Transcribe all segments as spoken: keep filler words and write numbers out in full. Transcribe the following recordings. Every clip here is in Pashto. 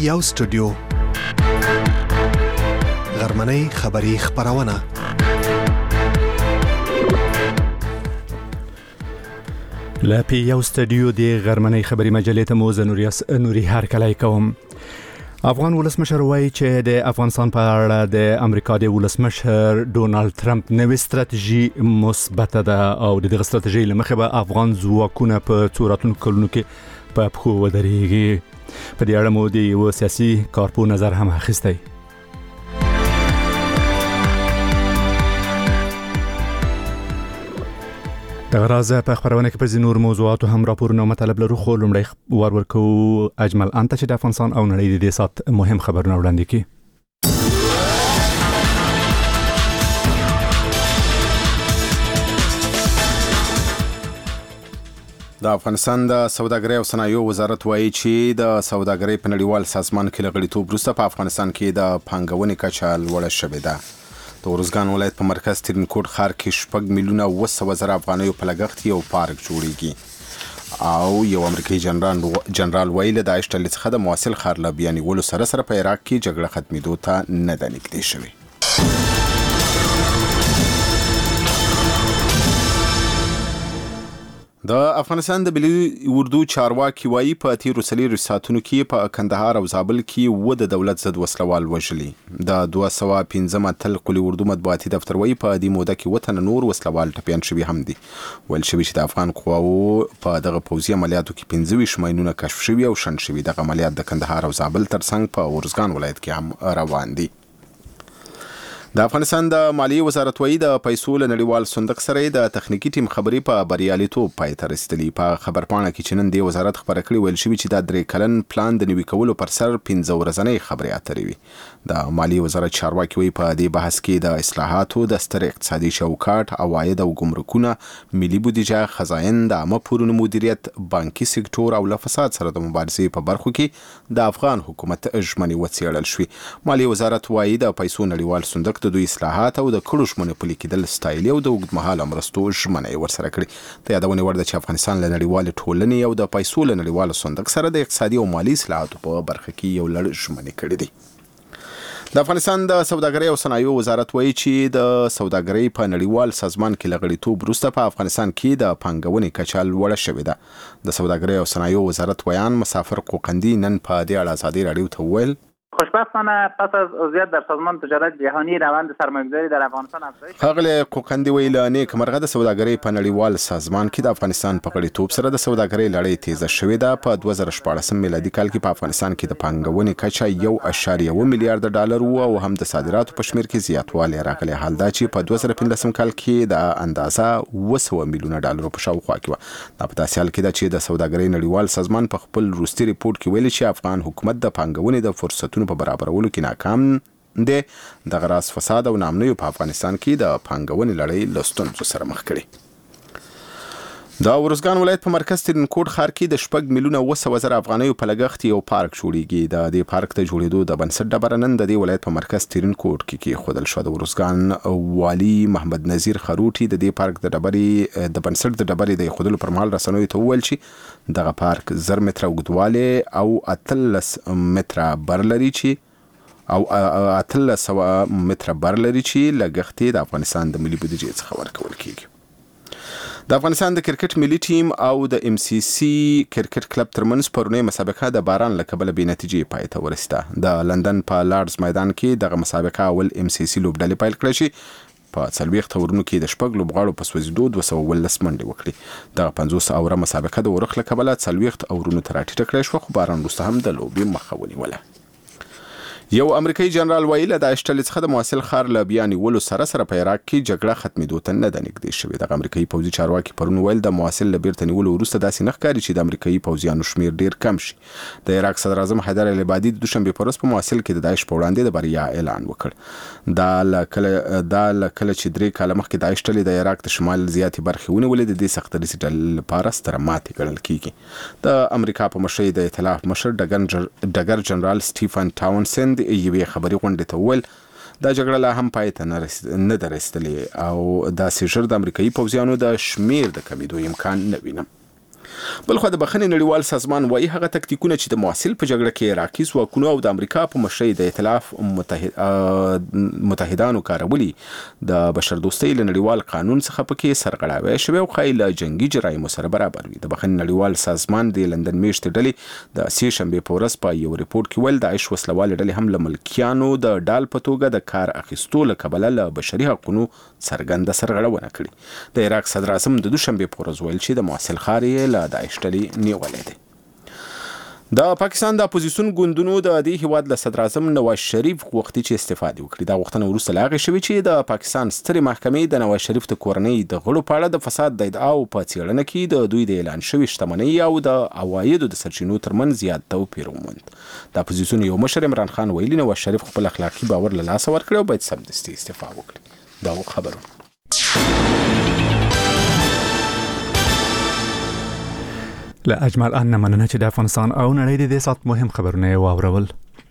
یو سټوډیو غرمنۍ خبری خبرونه لا پی یو سټوډیو دی غرمنۍ خبری مجلې ته مو زنوریاس نوري هر کله کوم. افغان ولسمشر وایي چې د افغانستان په اړه د امریکا د ولسمشر ډونالد ترامپ نوې ستراتیژي مثبت ده او د دغه ستراتیژي لمخې به افغان ځواکونه په څو راتلونکو کلونو کې په پښو ودرېږي. په دې اړه مو د یو سیاسي کارپو نظر هم اخیستی. دغه راز په خبرونه کې په ځینو موضوعاتو هم راپورونه او مطالب لرو، خو لومړی ور ورکو اجمل انت چې د افغانستان او نړۍ د دې سات مهم خبرونه وړاندې کړي. د افغانستان د سوداګرۍ او صنایعو وزارت وایي چې د سوداګرۍ په نړیوال سازمان کې له غړیتوب وروسته په افغانستان کې د پانګونې کچه لوړه شوې ده. د ارزګان ولایت په مرکز ترینکوټ ښار کې شپږ میلیونه اوه سوه زره افغانیو په لګښت یو پارک جوړیږي او یو امریکایي جنرال جنرال وایي له داعش ډلې څخه د موثل ښار له بیا نیولو سره سره په عراق کې جګړه ختمېدو ته نه ده نږدې شوې. د افغانستان د ملي اردو چارواکي وایي په تیرو څلورو ساعتونو کې په کندهار او زابل کې اووه د دولت ضد وسلوال وژلي. د دوه سوه پنځم اتل قلي اردو مطبوعاتي دفتر وایي په دې موده کې اووه تنه نور وسلوال ټپیان شوي هم دي. ویل شوي چې د افغان قواوو په دغه پوځي عملیاتو کې پنځه ویشت ماینونه کشف شوي او شنډ شوي. دغه عملیات د کندهار او زابل ترڅنګ په ارزګان ولایت کې هم روان دي. د افغانستان د مالیې وزارت وایي د پیسو له نړیوال صندوق سره د تخنیکي ټیم خبرې په بریالیتوب پای ته رسېدلي. په خبرپاڼه کې چې نن د وزارت خبره کړې ویل شوي چې دا درې کلن پلان د نوي کولو پر سر پنځه ورځنۍ خبرې اترې وي. د مالیې وزارت چارواکي وایي په دې بحث کې د اصلاحاتو د ستر اقتصادي چوکاټ، عواید او ګمرکونه، ملي بودیجه، خزاین، د عامه پورونو مدیریت، بانکي سکتور او له فساد سره د مبارزې په برخو کې د افغان حکومت ژمنې وڅېړل شوې. مالیې وزارت وایي د پیسو نړیوال صندوق د دوی اصلاحات او د کړو ژمنو پلي کېدل ستایلي او د اوږدمهاله مرستو ژمنه یې ورسره کړې. د یادونې وړ ده چې افغانستان له نړیوالې ټولنې او د پیسو له نړیوال صندوق سره د اقتصادي او مالي اصلاحاتو په برخه کې یو لړ ژمنې کړې دي. د افغانستان د سوداګرۍ او صنایعو وزارت وایي چې د سوداګرۍ په نړیوال سازمان کې له غړیتوب وروسته په افغانستان کې د پانګونې کچه لوړه شوې ده. د سوداګرۍ او صنایعو وزارت ویان مسافر قوقندي نن په دې اړه ازادي راډیو ته وویل: خوشبختانه پس از عضویت در سازمان تجارت جهانی روند سرمایه‌گذاری در افغانستان افزایش یافت. ښاغلی قوقندي ویل نیک مرغه د سوداګرۍ په نړیوال سازمان کې د افغانستان په غړیتوب سره د سوداګرۍ لړۍ تیزه شوې ده. په دوه زره شپاړسم میلادي کال کې په افغانستان کې د پانګونې کچه یو اعشاریه اوه میلیارډ ډالر و او هم د صادراتو په شمېر کې زیاتوالی راغلی. حال دا چې په دوه زره پنځلسم کال کې د اندازه اوه سوه میلیونه ډالرو په شاوخوا کې وه. دا په داسې حال کې ده چې د سوداګرۍ نړیوال سازمان په خپل وروستي ریپورټ کې ویلي چې افغان حکومت د پانګونې د فرصتونو په برابرولو کې ناکام دی. دغه راز فساد او ناامنیو په افغانستان کې د پانګونې لړۍ له ستونزو سره مخ کړي. د ارزګان ولایت په مرکز ترینکوټ ښار کې د شپږ میلیونه اوه سوه زره افغانیو په لګښت یو پارک جوړیږي. د دې پارک ته جوړېدو د بنسټ ډبره نن د دې ولایت په مرکز ترینکوټ کې کېښودل شوه. د ارزګان والي محمد نذیر خروټي د دې پارک د ډبرې د بنسټ د ډبرې د ایښودلو پر مهال رسنیو ته وویل چې دغه پارک زر متره اوږدوالی او اتلس متره بر لري چې او اتلس سوه متره بر لري چې لګښت یې د افغانستان د ملي بودیجې څخه ورکول کیږي. د افغانستان د کرکټ ملي ټیم او د ام سی سی کرکټ کلب ترمنځ پرونۍ مسابقه د باران له کبله بې نتیجې پای ته ورسېده. د لندن په لارډز میدان کې دغه مسابقه اول ام سی سی لوبډلې پیل کړه چې په څلوېښت اورونو کې د شپږ لوبغاړو په سوځېدو دوه سوه اوولس منډې وکړې. دغه پنځوس اوره مسابقه د اورښت له کبله څلوېښت اورونو ته راټیټه کړې شوه، خو باران وروسته هم د لوبې مخه ونیوله. یو امریکایي جنرال وایي له داعش ډلې څخه د موثل ښار له بیا نیولو سره سره په عراق کې جګړه ختمېدو ته نه ده نږدې شوې. دغه امریکایي پوځي چارواکي پرون ویل د موثل له بیرته نیولو وروسته داسې نه ښکاري چې د امریکایي پوځیانو شمېر ډېر کم شي. د عراق صدر اعظم حیدر العبادي د دوشنبې په ورځ په موثل کې د داعش په وړاندې د بریا اعلان وکړ. دا له کله دا له کله چې درې کاله مخکې داعش ډلې د عراق د شمال زیاتې برخې ونیولې د دې سخت دریځ ډلې لپاره ستره ماتې ګڼل کېږي. د امریکا په مشرۍ د ائتلاف مشر ډګر جنرال سټیفن ټاونسند یوې خبري غونډې ته وویل دا جګړه لا هم پای ته نه ده رسېدلې او داسې ژر د امریکایي پوځیانو د شمېر د کمېدو امکان نه وینم. بلخو د بخښنې نړیوال سازمان وايي هغه تکتیکونه چې د موصل په جګړه کې عراقي ځواکونو او د امریکا په مشرۍ د ائتلاف متحد متحدانو کارولي د بشردوستۍ له نړیوال قانون څخه پکې سرغړاوی شوی او ښایي له جنګي جرایمو سره برابر وي. د بخښنې نړیوال سازمان د لندن میشتې ډلې د سې شنبې په ورځ په یو ریپورت کې ویل د داعش وسلوالې ډلې هم له ملکیانو د ډال په توګه د کار اخیستو له کبله له بشري حقونو څرګنده سرغړونه کړې. د عراق صدر اعظم د دوشنبې په ورځ ویل چې د موصل ښار یې له داعش ډلې نیولی دی. د پاکستان د اپوزیسیون ګوندونو د دې هیواد له صدر اعظم نواز شریف غوښتي چې استفاده وکړي. دا غوښتنه وروسته له هغې شوې چې د پاکستان سترې محکمې د نواز شریف د کورنۍ د غړو په اړه د فساد د ادعاو په څېړنه کې د دوی د اعلان شوې شتمنۍ او د عوایدو د سرچینو ترمنځ زیات توپیر وموند. د اپوزیسیون یو مشر عمران خان ویلي نواز شریف خپل اخلاقي باور له لاسه ورکړی او باید سمدستي استعفا وکړي. دا خبرونه له اجمل ان مننه چې د افغانستان او نړۍ د دې سات مهم خبرونه واورول.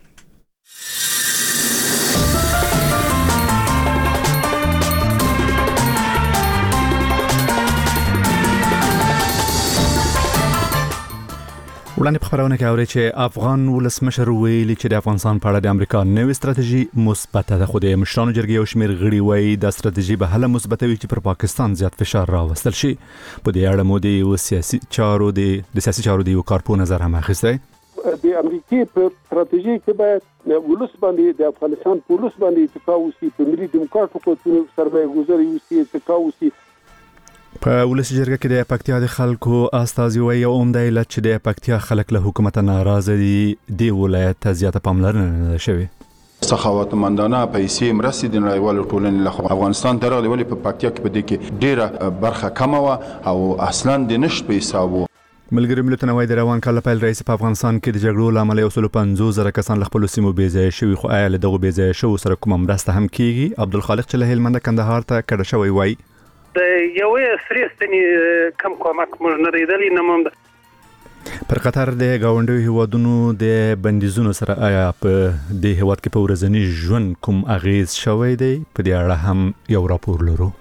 وړاندې په خبرونه کې اوري چې افغان ولسمشر ویلي چې د افغانستان په اړه د امریکا نوې ستراتیژي مثبته ده، خو د مشرانو جرګې یو شمېر غړي وایي دا ستراتیژي به هله مثبته وي چې پر پاکستان زیات فشار راوستل شي. په دې اړه مو د سیاسي چارو د سیاسي چارو د یو کارپو نظر هم اخیستی. د امریکای په ستراتیژي کې باید ولس باندې د افغانستان په ولس باندې اتکا وشي، په ملي ډیموکراتیکو قوتونو سرمایه ګذاري وشي، اتکا وشي. په ولسی جرګه کې د پکتیا د خلکو استازي وایي او عمده علت چې د پکتیا خلک له حکومت ناراضه دي د ولایت ته زیاته پاملرنه نه شوي. سخاوتمندانه پیسې مرستې د نړیوالو ټولنې لخوا افغانستان ته راغلي، ولې په پکتیا کې په دې کې ډیره برخه کمه وه او اصلا د نشت په حساب وو. ملګري ملتونه وایي د روان کال پیل رئیس په افغانستان کې د جګړو له امله یو سل پنځوس زره کسان له خپلو سیمو بېځایه شوي، خو آیا له دغو بېځایه شوو سره کومه مرسته هم کیږي؟ عبدالخالق چې له هلمند کندهار ته کډه شوی وایي د یوې سرې ستنې کم کومک موږ نه لیدلی نه موم. پر قطر د ګاونډیو هیوادونو د بندیزونو سره آیا په دې هیواد کې په ورځني ژوند کوم اغیز شوی دی؟ په دې اړه هم یو راپور لرو.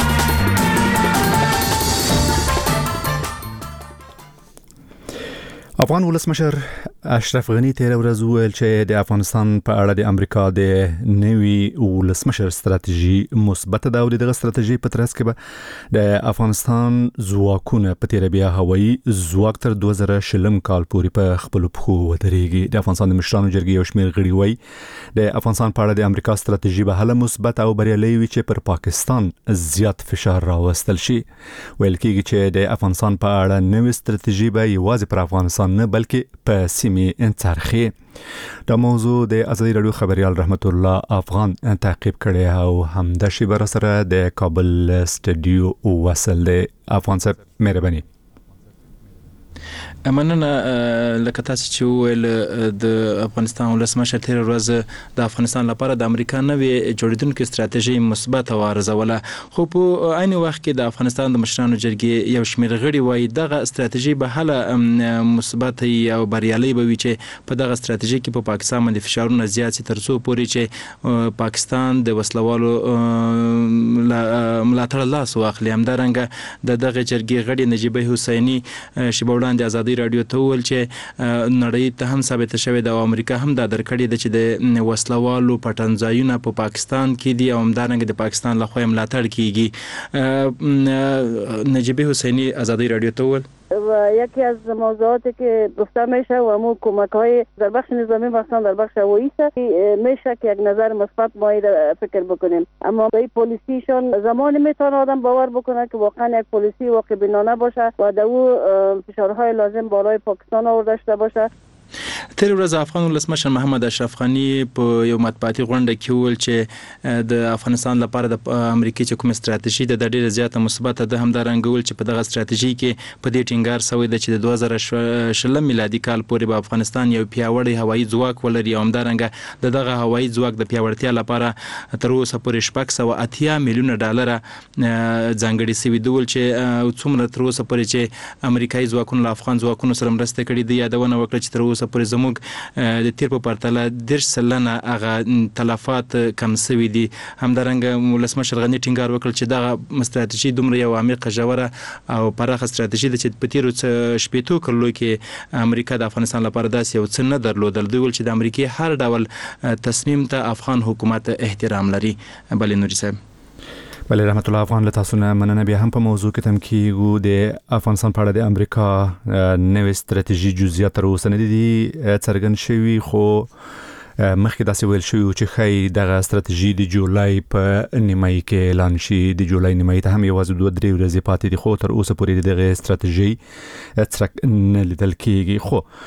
افغان ولسمشر اشرف غنی تیر ورځ ویل چې د افغانستان په اړه د امریکا د نوي ولسمشر ستراتیژي مثبته ده او دغه ستراتیژي په ترڅ کې به د افغانستان ځواکونه په تیر بیا هوایي ځواک تر دوه زره شلم کال پورې په خپل پښو ودرېږي. د افغانستان د مشرانو جرګې یو شمېر غړي وایي د افغانستان په اړه د امریکا ستراتیژي به هله مثبت او بریالۍ وي چې پر پاکستان زیات فشار راوستل شي. ویل کېږي چې د افغانستان په اړه نوې ستراتیژي به یوازې پر افغانستان نه بلکې په سیمې انڅرخي. دا موضوع د ازادي رادیو خبريال رحمت الله افغان تعقیب کړي او همدا شی بر سره د کابل سټډیو وصل دی. افغان صاحب مهرباني. مننه. لکه تاسو چې ویل د افغانستان ولسمشر تیر ورځ د افغانستان لپاره د امریکا نوې جوړیدونکو ستراتیژي مثبت او ارزوله، خو په عین وخت کې د افغانستان د مشرانو جرګې یو شمېر غړي وایي دغه ستراتیژي به هله مثبت او بریالۍ به وي چې په دغه ستراتیژي کې په پاکستان باندې فشارونه زیات شي تر څو پورې چې پاکستان د وسلوالو ملاتړ لاس واخلي. همدارنګه د دغه جرګې غړي نجیبه حسیني شیبه وړاندې ازادي رادیو ته وویل چې نړۍ ته هم ثابته شوې ده او امریکا هم دا درکړې ده چې د وسلوالو پټنځایونه په پاکستان کې دي او همدارنګه د پاکستان لخوا ملاتړ کیږي. نجیبه حسینی ازادی رادیو ته وویل و یکی از موضوعاتی که گفته میشه و امو کمک های در بخش نظامی مثلا در بخش هوایی است میشه که یک نظر مثبت ما فکر بکنیم، اما به پلیسیشون زمانی میتونه آدم باور بکنه که واقعا یک پلیسی واقع بینانه باشه و در او فشارهای لازم بالای پاکستان آورده شده باشه. تیر ورځ افغان ولسمشر محمد اشرف غنی په یو مطبوعاتي غونډه کې ویل چې د افغانستان لپاره د امریکای چې کوم ستراتیژي د ډیره زیاته مثبته ده. همدارنګه ویل چې په دغه ستراتیژي کې په دې ټینګار شوی ده چې د دوه زره شلم میلادي کال پورې به افغانستان یو پیاوړی هوایي ځواک ولري او همدارنګه د دغه هوایي ځواک د پیاوړتیا لپاره تر اوسه پورې شپږ سوه اتیا میلیونه ډالر ځانګړي شوي دي. ویل چې څومره تر اوسه پورې چې امریکایي ځواکونو له افغان ځواکونو سره مرسته کړې ده، یادونه وکړه چې تر اوسه پورې زموږ د تیر په پرتله دېرش سلنه هغه تلفات کم شوي دي. همدارنګه ولسمشر غني ټینګار وکړ چې دغه ستراتیژي دومره یو عمیقه ژوره او پراخه ستراتیژي ده چې په تیرو شپېتو کلونو کې امریکا د افغانستان لپاره داسې یو څه نه درلودل. دوی ویل چې د امریکای هر ډول تصمیم ته افغان حکومت احترام لري. بلې نوري صاحب. بله رحمت الله افغان له تاسو نه مننه. بیا هم په موضوع کې تم کیږو د افغانستان په اړه د امریکا نوې ستراتیژي جزئیات تر اوسه نه دي څرګند شوي، خو مخکې داسې ویل شوي چې ښایي دغه ستراتیژي د جولای په نیمایي کې اعلان شي. د جولای نیمایي ته هم یوازې دوه درې ورځې پاتې دي، خو تر اوسه پورې د دغه ستراتیژي څرک نه لیدل کیږي.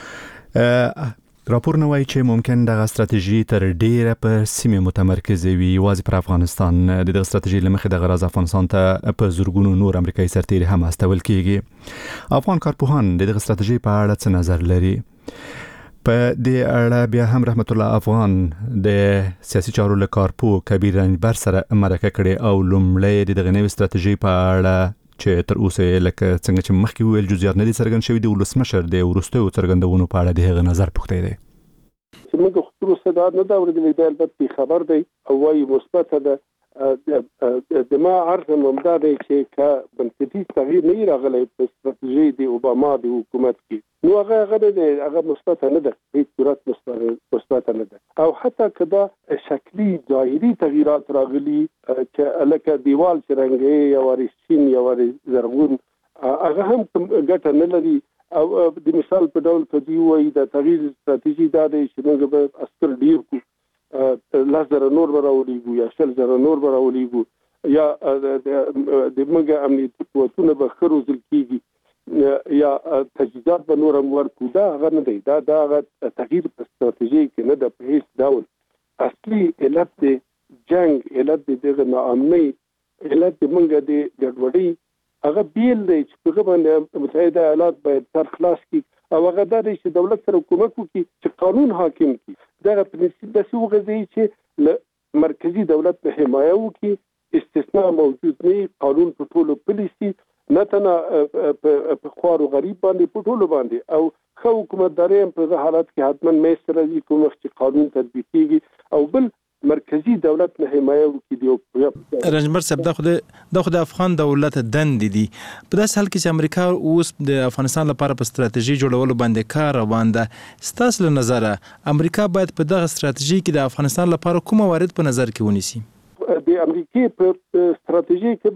خو راپور نه وایي چې ممکن دغه ستراتیژي تر ډیره په سیمه متمرکزه وي، یوازې پر افغانستان. د دغه ستراتیژي لمخې د غرض افغانستان ته په زورګونو نور امریکایي سرتیري هم استول کیږي. افغان کارپوهان د دغه ستراتیژي په اړه څه نظر لري؟ په دې اړه بیا هم رحمت الله افغان د سیاسي چارو له کارپوه کبیر رنجبر سره مرکه کړې او لومړی د دغه نوې ستراتیژي په اړه چې تر اوسه لکه څنګه چې مخکې ویل جزئیات نه دي څرګند شوي، د ولسمشر د وروستیو څرګندونو په اړه د هغه نظر پوښتلی دی. چې موږ خو تر اوسه دا نه ده اورېدلې، دا البته خبر دی او وایي مثبته ده. د ما عرض همدا دی چې که بنسټیز تغییر نه راغلی په ستراتیژي د اوباما د حکومت کې، نو هغه هغه نه دی، هغه مثبته نه ده، هیڅ صورت مثبته نه ده. او حتی که دا شکلي ظاهري تغییرات راغلي چې لکه دیوال چې رنګ یا واري سپین یا واري زرغون، هغه هم ګټه نه لري. او د مثال په ډول که دوی وایي د تغییر ستراتیژي دا دی چې موږ به عسکر ډېر کړو، لس زره نور به راولیږو یا شل زره نور به راولیږو، یا د موږ امنیتي قوتونه به ښه روزل کېږي، یا تجهیزات به نور هم ورکړو. دا هغه نه دی، دا دا هغه تغییر په ستراتیژي کې نه ده په هېڅ ډول. اصلي علت د جنګ، علت د دغه ناامنۍ، علت د موږ د ګډوډۍ هغه بیل دی چې په هغه باندې متحده ایالات باید سر خلاص کړي، او هغه دا دی چې دولت سره کومک وکړي چې قانون حاکم کړي. دغه پرنسپ داسې وغځوي چې له مرکزي دولت نه حمایه وکړي، استثناء موجود نه، قانون په ټولو پلی شي، نه تنه په خوار او غریب باندې په ټولو باندې، او ښه حکومتداري هم په حالت کې حتما منځته راځي کوم وخت چې قانون تطبیق کېږي، او بل مرکزی دولت نه حمایه وکړي. رنجبر صاحب دا خو د خو د افغان دولت دند دي په داس حال کې چې امریکا اوس د افغانستان لپاره په ستراتیژي جوړولو باندې کار روان ده. ستاسو له نظره امریکا باید په دغه ستراتیژي کې د افغانستان لپاره کوم موارد په نظر کې ونیسي؟ د امریکای په ستراتیژي کې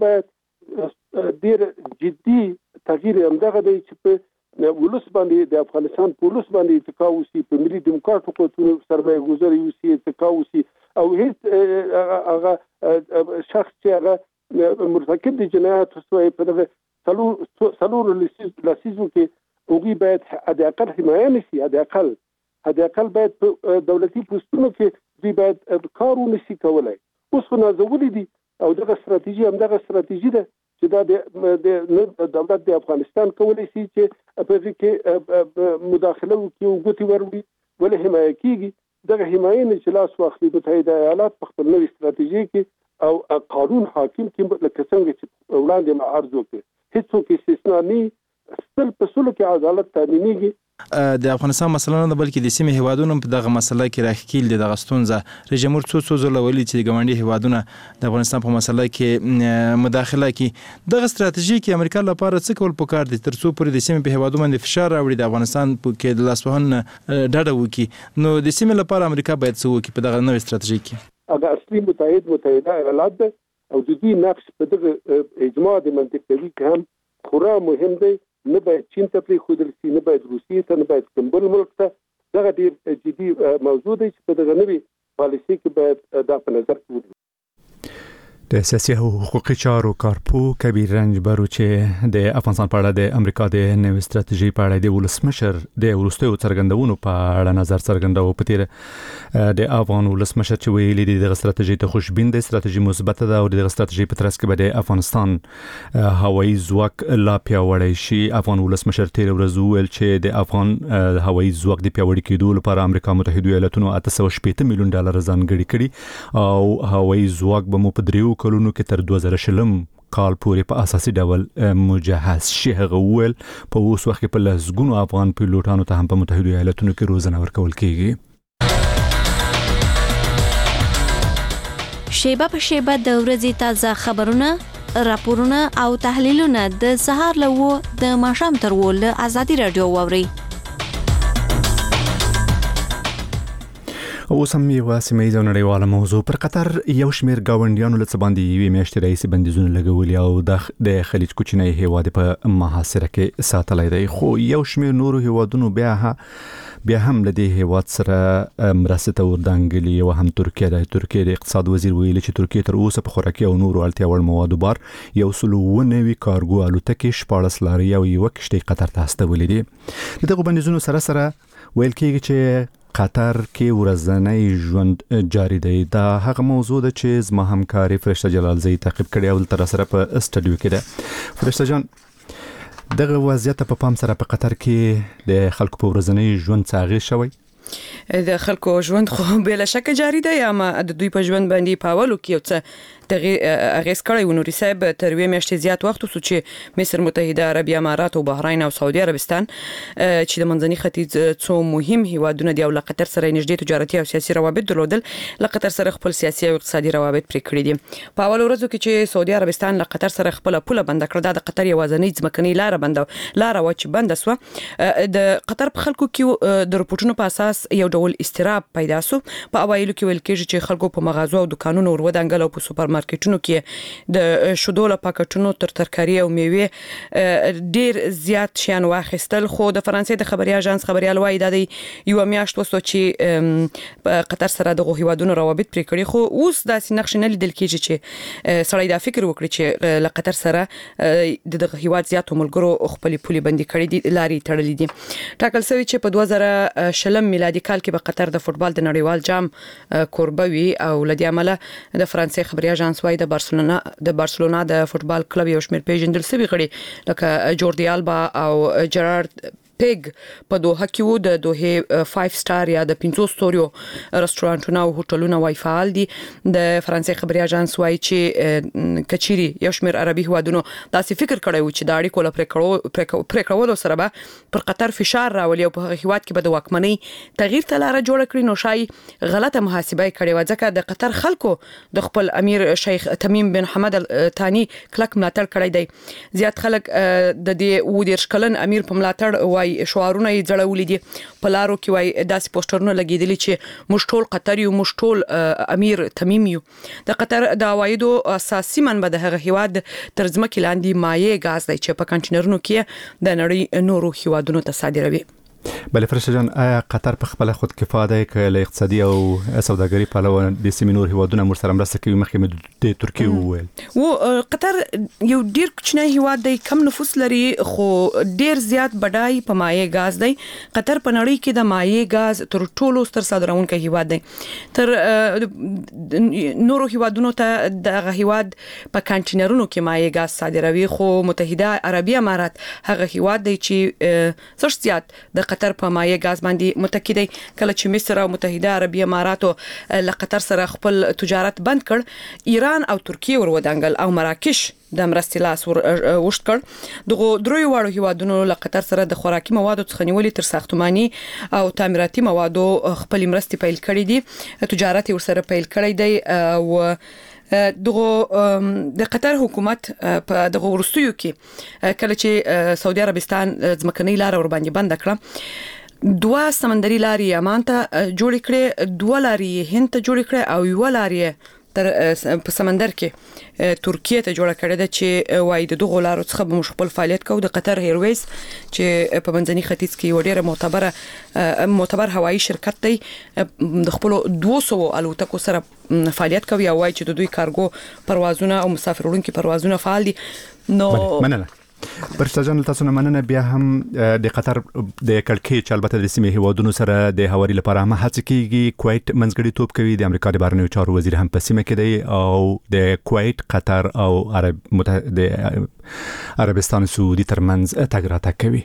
باید ډیر جدي تغییر همدغه دی چې په ولس باندې د افغانستان په ولس باندې اتکا وشي، په ملي ډیموکراتیکو قوتونو سرمایه ګذاري وشي، اتکا وشي، او هیڅ هغه شخص چې هغه مرتکب د جنایاتو شوی په دغه څلور لسیزو کې هغوی باید حداقل حمایه نشي، حداقل حداقل باید په دولتي پوستونو کې دوی باید کار ونشي کولی. اوس خو نازولي دي، او دغه ستراتیژي همدغه ستراتیژي ده چې دا د دولت د افغانستان کولی شي چې په هغې کې مداخله وکړي او ګوتې وروړي، ولې حمایه کېږي. دغه حمایه نه چې لاس واخلي متحده ایالات په خپل نوې ستراتیژي کې او قانون حاکم کې، لکه څنګه چې وړاندې ما عرض وکړ، هېڅوک استثنا نه، سل په سلو کې عدالت تامینېږي. د افغانستان مسله نه بلکې د سیمې هیوادونو په دغه مسله کې راښکیل دي دغه ستونزه. رئیس جمهور څو څو ځله ویلي چې د ګاونډي هیوادونه د افغانستان په مسله کې مداخله کوي. دغه ستراتیژي کې امریکا لپاره څه کول پکار دي تر څو پورې د سیمې په هیوادونو باندې فشار راوړي د افغانستان کې د لاسوهنې ډډه وکړي؟ نو د سیمې لپاره امریکا باید څه وکړي په دغه نوې ستراتیژي کې؟ هغه اصلي متحد متحده ایالات ده، او د دوی نقش په دغه اجماع د منطقوي کې هم خورا مهم دی. نه باید چین ته پرېښودل شي، نه باید روسیې ته، نه باید کوم بل ملک ته. دغه ډېر جدي موضوع دی چې په دغه نوې پالیسي کې باید دا په نظر کې ونیول. د سیاسي او حقوقي چارو کارپوه کبیر رنجبر چې د افغانستان په اړه د امریکا د نوې ستراتیژي په اړه د ولسمشر د وروستیو څرګندونو په اړه نظر څرګنداوه. په تیر د افغان ولسمشر چې ویلي دي دغه ستراتیژي ته خوشبین دی، ستراتیژي مثبته ده، او دغه ستراتیژي په ترڅ کې به د افغانستان هوایي ځواک لا پیاوړی شي. افغان ولسمشر تیر ورځ وویل چې د افغان هوایي ځواک د پیاوړي کېدو لپاره امریکا متحده ایالاتونو اته سوه شپېته میلیون ډالر ځانګړي کړي، او هوایي ځواک به مو په دریو دوه کلونو کې تر دوه زره شلم کال پورې په اساسي ډول مجهز شي. هغه وویل په اوس وخت کې په لسګونو افغان پیلوټانو ته هم په متحده ایالاتونو کې روزنه ورکول کیږي. شیبه په شیبه د ورځې تازه خبرونه، راپورونه او تحلیلونه د سهار له و د ماښام تر و له ازادي رادیو واوري. اوس هم یو سیمه ییزه نړیواله موضوع. پر قطر یو شمېر ګاونډیانو له څه باندې یوې میاشتې راهیسې بندیزونه لګولي او د خلیج کوچنی هیواد په محاصره کې ساتلی دی، خو یو شمېر نورو هیوادونو بیا بیا هم له دې هیواد سره مرستې ته وردانګلي. یو هم ترکیه ده. ترکیه د اقتصاد وزیر ویلي چې ترکیه تر اوسه په خوراکي او نورو اړتیا وړ موادو بار یو سل اووه نوي کارګو الوتکې، شپاړس لارې او یوه کښتۍ قطر ته استولې دي. د دغو بندیزونو سره سره ویل کېږي چې قطر کې ورځنی ژوند جاری دی. دا هغه موضوع ده چې زما همکاري فرشته جلالزی تعقیب کړي او تر سره په استډیو کې ده. فرشته جان، دغه وضعیت په پام سره په قطر کې د خلکو په ورځنی ژوند څه اغېز شوی؟ د خلکو ژوند خو بلا شک جاری دی، اما د دوی په ژوند باندې په اولو کې یو څه دغه اغیز کړی و. نوري صاحب تر وې میاشتې زیات وخت وسو چې مصر، متحده عربي امارات او بحرین او سعودي عربستان چې د منځني ختیځ څو مهم هیوادونه دی او له قطر سره نږدې تجارتي او سیاسي روابط درلودل، له قطر سره خپل سیاسي او اقتصادي روابط پرې کړی دي. په اول ورځو کې چې سعودي عربستان له قطر سره خپل پوله بند کړه، د قطر یوازنۍ ځمکنۍ لار بند لار و چې بند سو، د قطر په خلکو کې د رپورټونو په اساس یو ډول استراب پیدا سو. په اوایلو کې ویل کېږي چې خلکو په مغازو او دکانونو ورودانګل او په سوپر مارکیټونو کې د شودو له پاکټونو تر ترکاري او میوه ډیر زیات شیان واخیستل. خو د فرانسې د خبري اژانس خبريال وایي د یو میاشت وسو چې په قطر سره د هیوادونو روابط پرې کړی، خو اوس داسې نقش نه لیدل کېږي چې سړی دا فکر وکړي چې له قطر سره د هیواد زیاتو ملګرو خپل پولي بندي کړي دي، لاري تړلې دي. ټاکل شوی چې په دوه زره شلم میلادي کال کې په قطر د فوتبال د نړیوال جام کوربه وي او لدی عمله د فرانسې خبري اژانس وايي د بارسلونا د بارسلونا د فوتبال کلب یو شمېر پیژندل شوی غړي لکه جوردی آلبا او جرارد پیګ په دوحه کې وو. د دوحه فایو سټار یا د پنځو ستوریو رستورانټونه او هوټلونه وای فعال دي. د فرانسې خبري اژانس وايي چې کچيري یو شمېر عربي هوادونو داسې فکر کړی و چې د اړیکو لپاره پریکړو سره به پر قطر فشار راولي او په هیواد کې به د واکمنۍ تغییر ته لار جوړ کړي. نو شای غلطه محاسبه کړې و، ځکه د قطر خلکو د خپل امیر شیخ تمیم بن حمد الثاني کلک ملاتړ کړی دی. زیات خلک د دې و د شکلن امیر په ملاتړ وای شعارونه یې ځړولې دي. په لارو کې وای داسې پوسټرونه لګیدلي چې موږ ټول قطر یو، موږ ټول امیر تمیم یو. د قطر د عوایدو اساسي منبع د هغه هیواد تر ځمکې لاندې مایع غاز دی چې په کنټینرونو کې د نړۍ نورو هیوادونو ته صادروي. بله فرشته جان، آیا قطر په خپل خود کفایه دی که له اقتصادي او سوداګري پلوه د سیمې نور هیوادونه ورسره مرسته کوي؟ مخکې د ترکیه وویل و قطر یو ډیر کوچنی هیواد دی، کم نفوس لري، خو ډیر زیات بډای په مایع غاز دی. قطر په نړۍ کې د مایع غاز تر ټولو ستر صادرونکی هیواد دی. تر نورو هیوادونو ته دغه هیواد په کنټینرونو کې مایع غاز صادروي، خو متحده عربي امارات هغه هیواد دی چې څه زیات د قطر په مایع غاز باندې متکی دی. کله چې مصر او متحده عربي اماراتو له قطر سره خپل تجارت بند کړ، ایران او ترکیه ورودانګل او مراکش د مرستې لاس وشت کړ. دغه دروي واړو هیوادونو له قطر سره د خوراکي موادو څخه نیولې تر ساختماني او تعمیراتي موادو خپل مرستې پیل کړې دي، تجارت ورسره پیل کړی دی. او دغه د قطر حکومت په دغه ورستیو کې کله چې سعودي عربستان ځمکنۍ لار ور باندې بند کړه، دوه سمندري لارې یمن ته جوړ کړې، دوه لارې هند ته جوړ کړې او یو لارې تر په سمندر کې ترکیه ته جوړ کړې ده چې وای د دغه لارو څخه به خپل فعالیت کوو. د قطر ایرویز چې په منځني ختیځ کې یو ډېر معتبره معتبر هوایي شرکت دی، د خپل دوه سوه الوتکو سره فعالیت کوي او وای چې د دوی کارګو پروازونه او مسافر وړونکي پروازونه فعال دي. نو مننه فرشته جان، تاسو نه مننه. بیا هم د قطر د کړکېچ چې البته د سیمې هیوادونو سره د هواري لپاره هم هڅه کیږي. کویت منځګړی توپ کوي، د امریکا د بهرنیو چارو وزیر هم په سیمه کې دی او د کویت، قطر او عرب متحده عربستان سعودي ترمنځ تګ راتګ کوي.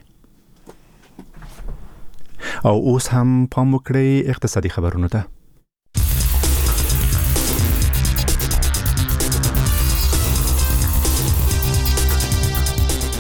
او اوس هم پام وکړئ اقتصادي خبرونو ته.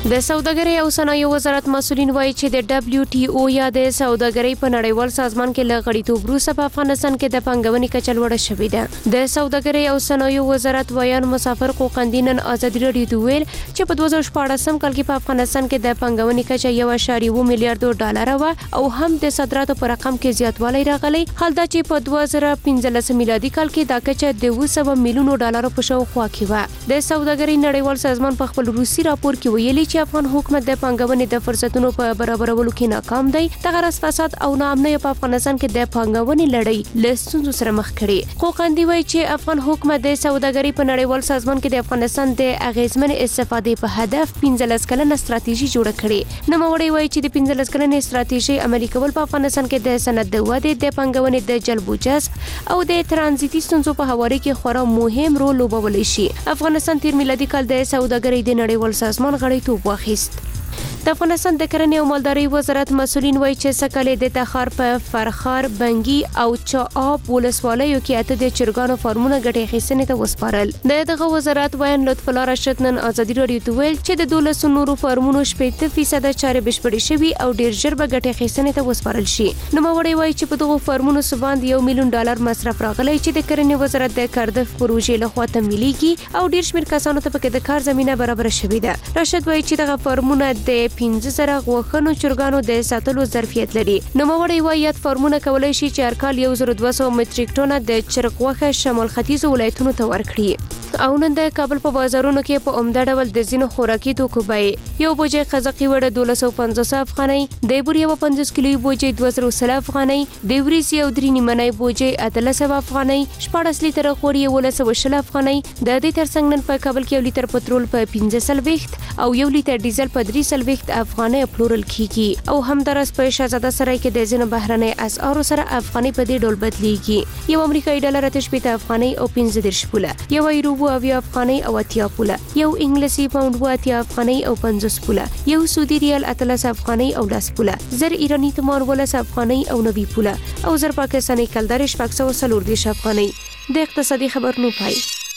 د سوداګرۍ او صنایعو وزارت مسؤلین وایي چې د دبليو ټي او یا د سوداګرۍ په نړیوال سازمان کې له غړیتوب وروسته په افغانستان کې د پانګونې کچه لوړه شوې ده. د سوداګرۍ او صنایعو وزارت ویان مسافر قوقندي نن ازادي راډیو ته ویل چې په دوه زره شپاړسم کال کې په افغانستان کې د پانګونې کچه یو اعشاریه اووه میلیارډ ډالر و او هم د صادراتو په رقم کې زیاتوالی راغلی، حال دا چې په دوه زره پنځلس میلادي کال کې دا کچه د اوه سوه میلیونو ډالر په شاوخوا کې و. د سوداګرۍ نړیوال سازمان په خپل روسي راپور کې ویلي چې افغان حکومت د پانګونې د فرصتونو په برابرولو کې ناکام دی. دغه راز فساد او ناامنۍ په افغانستان کې د پانګونې لړۍ له ستونزو سره مخ کړي. قوقندي وایي چې افغان حکومت د سوداګرۍ په نړیوال سازمان کې د افغانستان د اغیزمن استفادې په هدف پنځلس کلنه ستراتیژي جوړه کړې. نوموړی وایي چې د پنځلس کلنې ستراتیژي عملي کول په افغانستان کې د صنعت د ودې، د پانګونې د جلب او جذب او د ترانزیتي ستونزو په هواري کې خورا مهم رول لوبولی شي. افغانستان تیر میلادي کال د سوداګرۍ د نړیوال سازمان غړیتوب واخیست. د افغانستان د کرنې او مالدارۍ وزارت مسؤلین وایي چې سکهلې د تخار په فرخار، بنګي او چااب ولسوالیو کې اته د چرګانو فارمونه ګټې اخیستنې ته وسپارل. د دغه وزارت ویان لطف الله راشد نن ازادي راډیو ته ویل چې د دولسو نورو فارمونو شپېته فیصده چارې بشپړې شوي او ډیر ژر به ګټې اخیستنې ته وسپارل شي. نوموړی وایي چې په دغو فارمونو سباند یو میلیون ډالر مصرف راغلی چې د کرنې وزارت د کاردف پروژې لخوا تمویلېږي او ډیر شمېر کسانو ته پکې د کار زمینه برابره شوې ده. راشد وایي چې دغه فارمونه د پنځه زره غوښنو چرګانو د ساتلو ظرفیت لري. نوموړی وایي یاد فارمونه کولی شي چې هر کال یو زر دوه سوه متریک ټنه د چرګ غوښه شمال ختیځو ولایتونو ته ورکړي. او نن د کابل په بازارونو کې په عمده ډول د ځینو خوراکي توکو بیې یو بوجۍ قزقي وړه دولس سوه پنځوس افغانۍ، د بورې یوه پنځوس کیلوي بوجۍ دوه زره سل افغانۍ، د وریځې یو درې نیمنۍ بوجۍ اتلس سوه افغانۍ، شپاړس لیتره غوړي یولس سوه شل افغانۍ. د دې ترڅنګ نن په کابل کې یو لیتر پټرول په پنځه څلوېښت او یو لیتر ډیزل په درې څلوېښت افغانۍ پلورل کیږي. او همدارس په شهزاده سرای کې د ځینو بهرنۍ اسعارو سره افغانۍ په دې ډول بدلیږي. یو امریکایي ډالر اته شپېته افغانۍ او پنځه دېرش پوله، یو یورو اویا افغانۍ او اتیا پوله، یو انګلیسي پاوند اوه اتیا افغانۍ او پنځوس پوله، یو سعودي ریال اتلس افغانۍ او لس پوله، زر ایراني تمان ولس افغانۍ او نوي پوله او زر پاکستاني کلدار شپږ سوه څلور دېرش افغانۍ. د اقتصادي خبرونو پای.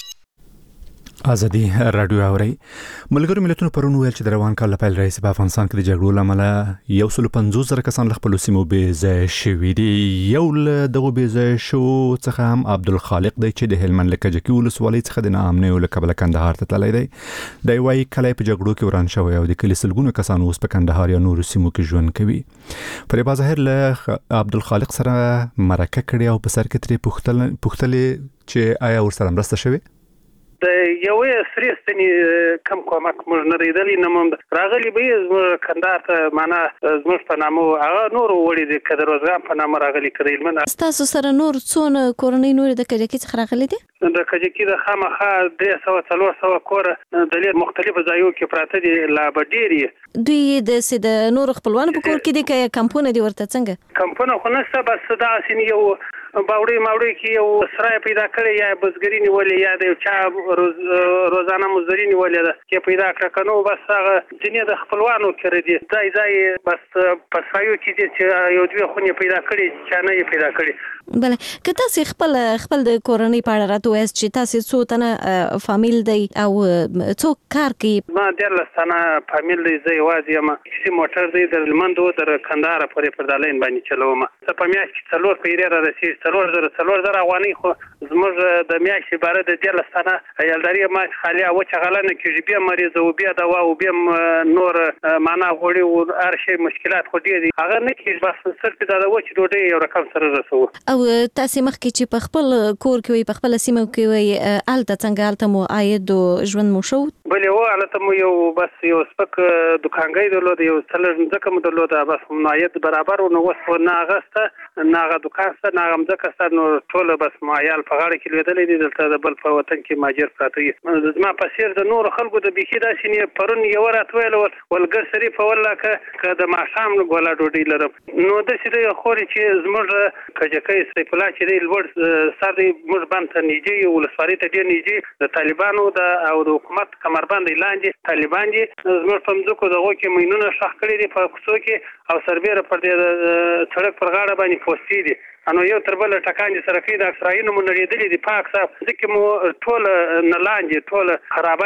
ازادي رادیو اوري. ملګرو ملتونو پرون ویل چې د روان کال په پیل راځي په افغانستان کې د جګړو لامل یو سل پنځوس زره کسان له خپل سیمو بې ځای شوي دي. یو له دغو بې ځای شو څخه هم عبدالخالق دی چې د هلمند له کجکي ولسوالۍ څخه د ناامنیو له کبله کندهار ته تللی دی. دی وایي کلی په جګړو کې وران شوی او د کلي سلګونو کسان اوس په کندهار یا نورو سیمو کې ژوند کوي. فریبا ظاهر له عبدالخالق سره مرکه کړې او په سر کې ترې پوښتلې چې آیا ورسره مرسته شوې؟ د یوې سرې ستنې کم کومک موږ نه ریدلی نه موږ راغلی به زموږ کندهار ته معنا زموږ په نامه هغه نور وړي د کدر روزګان په نامه راغلي کړي هلمند. ستاسو سره نور څونه کورنۍ نور د کجکي څخه راغلي دي؟ د کجکي د خامخا درې سوه څلور سوه کور د مختلفو ځایو کې پراته دي لا به ډېر. دوی د سید نور خپلوانو په کور کې دي که کمپونه دي ورته څنګه؟ کمپونه خو نشته، بس داسې یو باوړی ماوړی کې یو سرای پیدا کړی یا بزګري نیولې یا د چا روز روزانه مزدوري نیولې ده چې پیدا کړه کنو بس هغه ځینې د خپلوانو کړی دي ځای ځای بس په سایو کې دي چې یو دوه خونې پیدا کړي چې نه یې پیدا کړي. بله که تاسو خپل خپل د کورنۍ په اړه راته وایاست چې تاسو څو تنه فامیل دی او څوک کار کوي؟ ما دیارلس تنه فامیل دی، زه یوازې یم. کسي موټر دی د هلمند در کندهار پورې پر دا لین باندې چلوم. زه په میاشت کې څلور پیرې را رسېږي څلور زره څلور زره افغانۍ خو زموږ د میاشتې باره د دیارلس تنه عیالداري ما خالي وچه غله نه کېږي، بیا مریض او بیا دوا او بیا نور معنا غوړي او هر شی مشکلات خو ډېر دي هغه نه کېږي. بس صرف دا د وچې ډوډۍ یو رقم سره رسوو. او تاسو مخکې چې په خپل کور کې وي په خپل سیمه کې وي الته څنګه الته مو عاید او ژوند مو شو؟ بلې و الته مو یو بس یو سپک دکانګۍ درلود، یو څلور ځمکه مو درلوده، بس مو عاید برابر و نو اوس خو نه هغه شته نه هغه دکان شته نه هغه ځمکه شته، نو ټوله بس مو عیال په غاړه کې لوېدلی دي. دلته د بل په وطن کې مهاجر پراته دي. زما په څېر د نورو خلکو د بیخي داسې نه پرون یوه راته ویل ولګر شریف والله که د ماښام ګوله ډوډۍ لرم نو داسې دی خورې چې زموږ کجکی سیف الله چې دی لوړ سر دی موږ بند ته نږدې یو ولسوالۍ ته ډېر نږدې د طالبانو د او د حکومت کمربند دی لاندې طالبان دي زموږ په مځکو دغو کې ماینونه ښخ کړي دي په کوڅو کې او سربیره پر دې سړک پر غاړه باندې پوستې دي. انو یو تر بل ټکان دي سره کې د اسرائیل مو نړېدلې دي پاک صاحب ځکه مو ټول نه لاندې ټول خرابه دي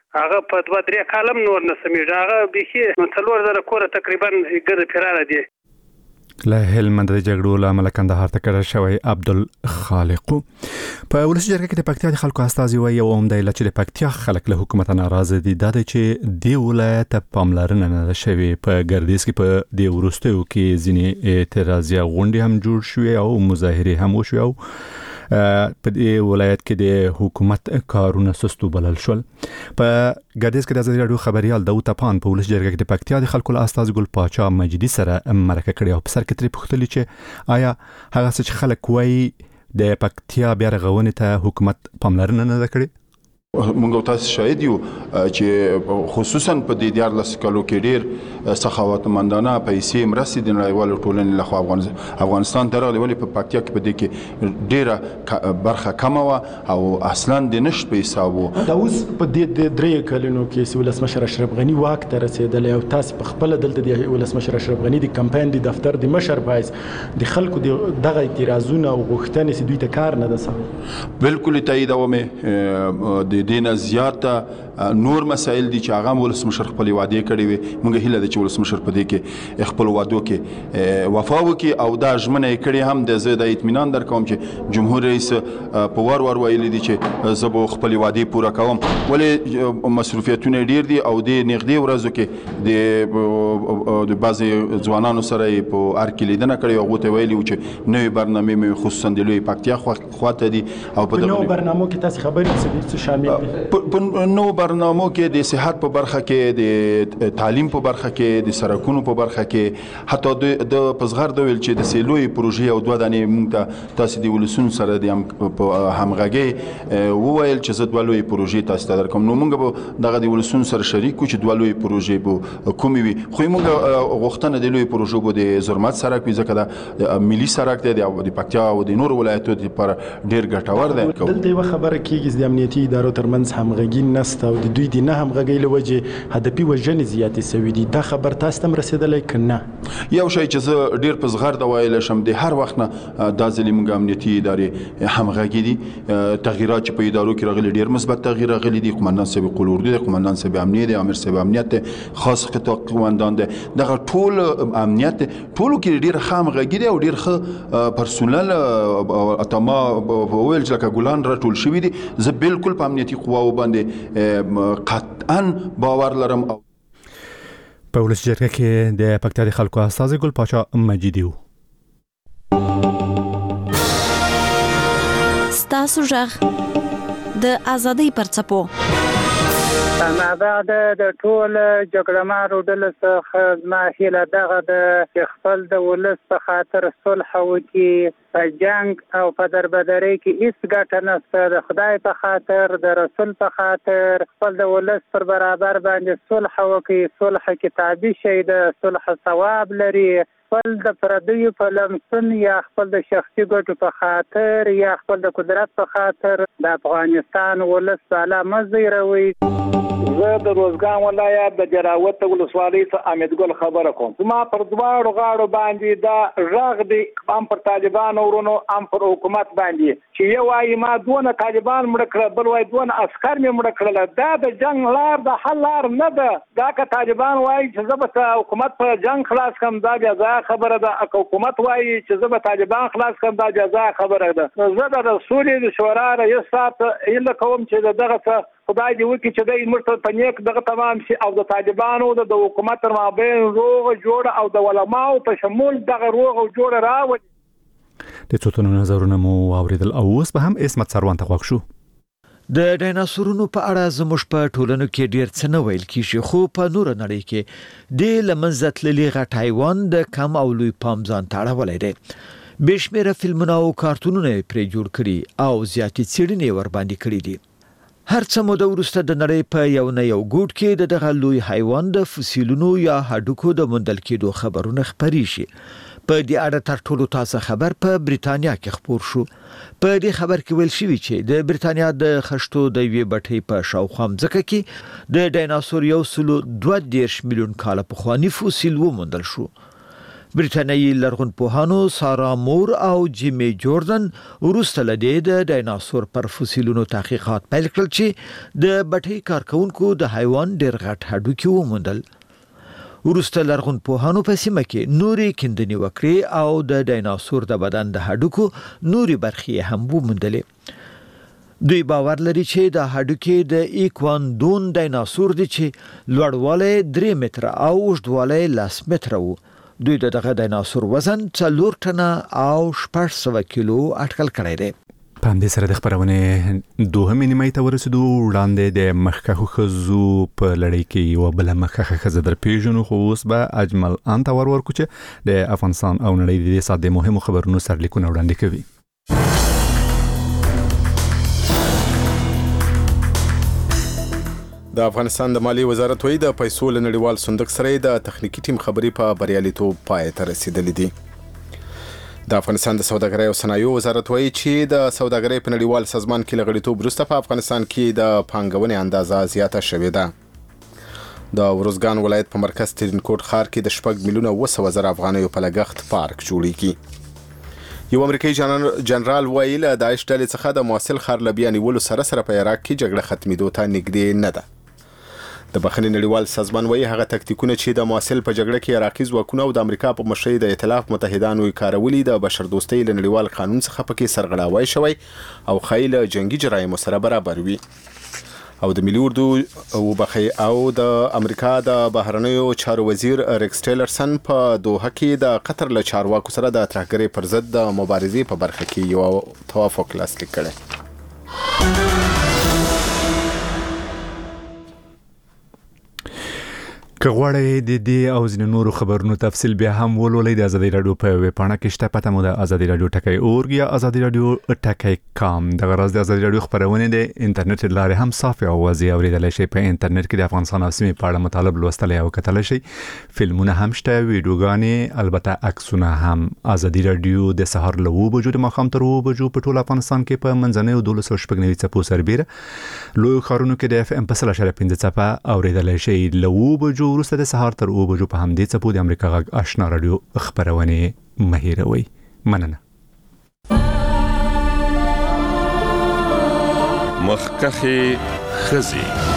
هغه په دوه درې کالم نور نه سمېږي هغه بیخي څلور زره کوره تقریبا ګرد فراره دي له هلمند د جګړو له امله کندهار ته کډه شوی عبدالخالق په ولسي جرګه کې د پکتیا د خلکو استازي وایي یو عمده علت چې د پکتیا خلک له حکومت ناراضه دي دا دی چې د ولایت پاملرنه نه شوي په ګردیز کې په دې وروستیو کې ځینې اعتراضي غونډې هم جوړ شوې او مظاهرې هم وشوې او په دې ولایت کې د حکومت کارونه سستو بلل شول. په ګردیز کې د ازادي راډیو خبريال داوود تپان په ولسي جرګه کې د پکتیا د خلکو له استازي ګل پاچا مجیدي سره مرکه کړې او په سر کې ترې پوښتلې چې آیا هغه څه چې خلک وایي د پکتیا بیا رغونې ته حکومت پاملرنه نه ده کړې؟ مونږ تاسو شاهد یو چې خصوصا په دې دیار لس کالو کې ډیر سخاوتمندانه پیسې مرستې د نړیوالو ټولنې لخوا افغانستان ته راغلي ولې په پکتیا کې په دې کې ډیره برخه کمه وه او اصلا د نشت په حساب وو. دا اوس په دې درې کلونو کې ولسمشر اشرف غني واک ته رسېدلی او تاسو په خپل دلته د ولسمشر اشرف غني د کمپاین د دفتر د مشر پایس د خلکو دغه اعتراضونه او غوښتنې چې دوی ته کار نه ده سوی. بالکل تاییدوم د دینه زیاته نور مسائل دي چې هغه ولسمشر خپل وعده کړې وي. موږ هیله ده چې ولسمشر په دې کې خپل وعده کې وفا وکړي او دا ژمنه یې کړې هم د زه د اطمینان درکوم چې جمهور رئیس په ور ور ویلي دي چې زه به خپل وعده پوره کوم ولې مصروفیتونه ډیر دي او د نږدې ورځو کې د بعضي ځوانانو سره په ار کې لیدنه کړې او غوته ویلي چې نوې برنامه مې خصوصا د لوی پکتیا خواته دي او په نو برنامه کې تاسو خبرې څه شامل دي؟ په نو برنامو کې د صحت په برخه کې د تعلیم په برخه کې د سرکونو په برخه کې حتی د پزغر د ویل چې د سیلوي پروژې او دوه دانې موږ ته تاسو د ولسون سره د همغږي وویل چې زه دوه لوی پروژې تاسو ته درکوم. نو موږ به دغه د ولسون سره شریک کو چې دوه لوی پروژې به کومې وي خو موږ غوښتنه د لوی پروژو به د زرمت سرک وي ځکه د ملي سرک دی د پکتیا او د نور ولایتونو لپاره ډیر ګټور دی. دلته یو خبره کیږي د امنیتي ادارو ترمنځ همغږي نشته او د دوی د نه همغږۍ له وجې هدفي وژنې زیاتې سوي دي. دا خبر تاسو ته هم رسېدلی که نه؟ یو شی چې زه ډیر په زغرده ویلی شم د هر وخت نه دا ځلې موږ امنیتي ادارې همغږي دي. تغییرات چې په ادارو کې راغلي ډیر مثبت تغییر راغلی دي. قمندان صاحب قلوردو دی، قمندان صاحب امنیت دی، امیر صاحب امنیت دی، خاص قطاع قمندان دی. دغه ټول امنیت ټولو کې ډیر ښه همغږي دی او ډیر ښه پرسونل اتما وویل چې لکه ګلان راټول شوي دي. زه بالکل په امنیتي قواو باندې قطعا باور لرم. په ولسي جرګه کې د پکتیا د خلکو استازي ګل پاچا مجیدي و. ستاسو ژغ د ازادۍ پر څپو دا د ټول جګړهمارو ډلو څخه زما هیله دغه ده چې خپل د ولس په خاطر صلح وکړي. په جنګ او په دربدرۍ کې هیڅ ګټه نشته. د خدای په خاطر د رسول په خاطر خپل د ولس پر برابر باندې صلح وکړي. صلح کتابي شی ده، صلح ثواب لري. خپل د پردیو په لمسون یا خپل د شخصي ګټو په خاطر یا خپل د قدرت په خاطر د افغانستان ولس بالا مزیروي. زه د روزګان ولایت د جراوت ولسوالۍ څخه امید ګل خبره کوم. زما پر دواړو غاړو باندې دا غږ دی هم پر طالبانو ورونو هم پر حکومت باندې چې یو وايي ما دونه طالبان مړه کړل، بل وايي دونه عسکر مې مړه کړل. دا د جنگ لار د حل لار نه ده. دا که طالبان وايي چې زه به حکومت په جنگ خلاص کړم دا جزا خبره ده. که حکومت وايي چې زه به طالبان خلاص کړم دا جزا خبره ده. زه د رسول شورا رئیس صاحب هیله کوم چې دغه څه خدای دې وکړي چې د مرته په نیک دغه تمام شي او د طالبانو د حکومت تر مابین روغ جوړ او د علماو په شمول دغه روغ او جوړ راوړي. د څوتونو نظرونه مو اوریدل او اوس به هم اسمت سروان ته غوښ شو. د ډایناسورونو په اړه زموږ په ټولنو کې ډیر څه نه ویل کیږي خو په نور نړۍ کې د لمنځه تللي غټ حیوان د کم او لوی پام ځان ته اړولی دی. بېشمېره فلمونه او کارتونونه پرې جوړ کړي او زیاتې څېړنې ورباندې کړي دي. هر څه موده وروسته د نړۍ په یو نه یو ګوټ کې د دغه لوی حیوان د فسیلونو یا هډوکو د موندل کېدو خبرونه خپرې شي. په دې اړه تر ټولو تازه خبر په بریتانیا کې خپور شو. په دې خبر کې ویل شوی چې د بریتانیا د خښتو د یوې بټۍ په شاوخوا ځمکه کې د ډایناسور یو سلو دوه دېرش میلیون کاله پخوانی فسیل وموندل شو. بریټانیایی لرغونپوهانو سارا مور او جیمی جوردن وروسته له دې د ډایناسور پر فسیلونو تحقیقات پیل کړل چې د بټۍ کارکونکو د حیوان ډېر غټ هډوکي وموندل. وروسته لرغونپوهانو په سیمه کې نوري کیندنې وکړې او د ډایناسور د بدن د هډوکو نوري برخې هم وموندلې. دوی باور لري چې د هډوکي د ایکواندون ډایناسور دی چې لوړوالی درې متره او اوږدوالی لس متره و. دوی دغه ډایناسور وزن څلور ټنه او شپږ سوه کیلو اټکل کړی دی. په همدې سره د خپرونې دوهمې نیمایي ته ورسېدو. وړاندې د مخکښو ښځو په لړۍ کې یوه بله مخکښه ښځه در پېژنو، خو اوس به اجمل ان ته ور ورکړو چې د افغانستان او نړۍ د دې ساعت د مهمو خبرونو سرلیکونه وړاندې کوي. د افغانستان د مالیې وزارت وایي د پیسو له نړیوال صندوق سره د تخنیکي ټیم خبرې په بریالیتوب پای ته رسیدلې دي. د افغانستان د سوداګرۍ او صنایعو وزارت وایي چې د سوداګرۍ په نړیوال سازمان کې له غړیتوب وروسته په افغانستان کې د پانګونې اندازه زیاته شوې ده. د ورزګان ولایت په مرکز ترینکوټ ښار کې د شپږ میلیونه اوه سوه زره افغانیو په لګښت پارک جوړیږي. یو امریکایي جنرال وایي له داعش ډلې څخه د موصل ښار له بیا نیولو سره سره په عراق کې جګړه ختمېدو ته نږدې نه ده. د بخښنې نړیوال سازمان وایي هغه تکتیکونه چې د موصل په جګړه کې عراقي ځواکونه او د امریکا په مشرۍ د ائتلاف متحدانو یې کارولي د بشردوستۍ له نړیوال قانون څخه پکې سرغړاوی شوی او ښایي له جنګي جرایمو سره برابر وي. او د ملي اردو وبخښئ او د امریکا د بهرنیو چارو وزیر ریکس ټیلرسن په دوحه کې د قطر له چارواکو سره د ترهګرۍ پر ضد د مبارزې په برخه کې یو توافق لاسلیک کړی. که غواړئ د دې او ځینې نورو خبرونو تفصیل بیا هم ولولئ، د ازادي راډیو په ویب پاڼه کې شته. پته مو د ازادي راډیو ټکی اورګ یا ازادي راډیو ټکی کام. دغه راز د ازادي راډیو خبرونه د انټرنیټ لارې هم صافي او واضح اوریدلای شئ. په انټرنیټ کې د افغانستان او سیمې په اړه مطالب لوستلای او کتلای شئ. فلمونه هم شته، ویډیوګانې، البته عکسونه هم. ازادي راډیو د سهار له اوه بجو د ماښام تر اوه بجو په ټول افغانستان کې په منځنیو دولس سوه شپږ نوي څپو سربیره لویو ښارونو کې د اف ام په سل اشاریه پنځه څپه اوریدلای شئ. له اوه بجو وروسته د سهار تر اوه بجو په همدې څپو د امریکا غږ آشنا راډیو خبرونه مه هېروئ. مننه. مخکښې ښځې.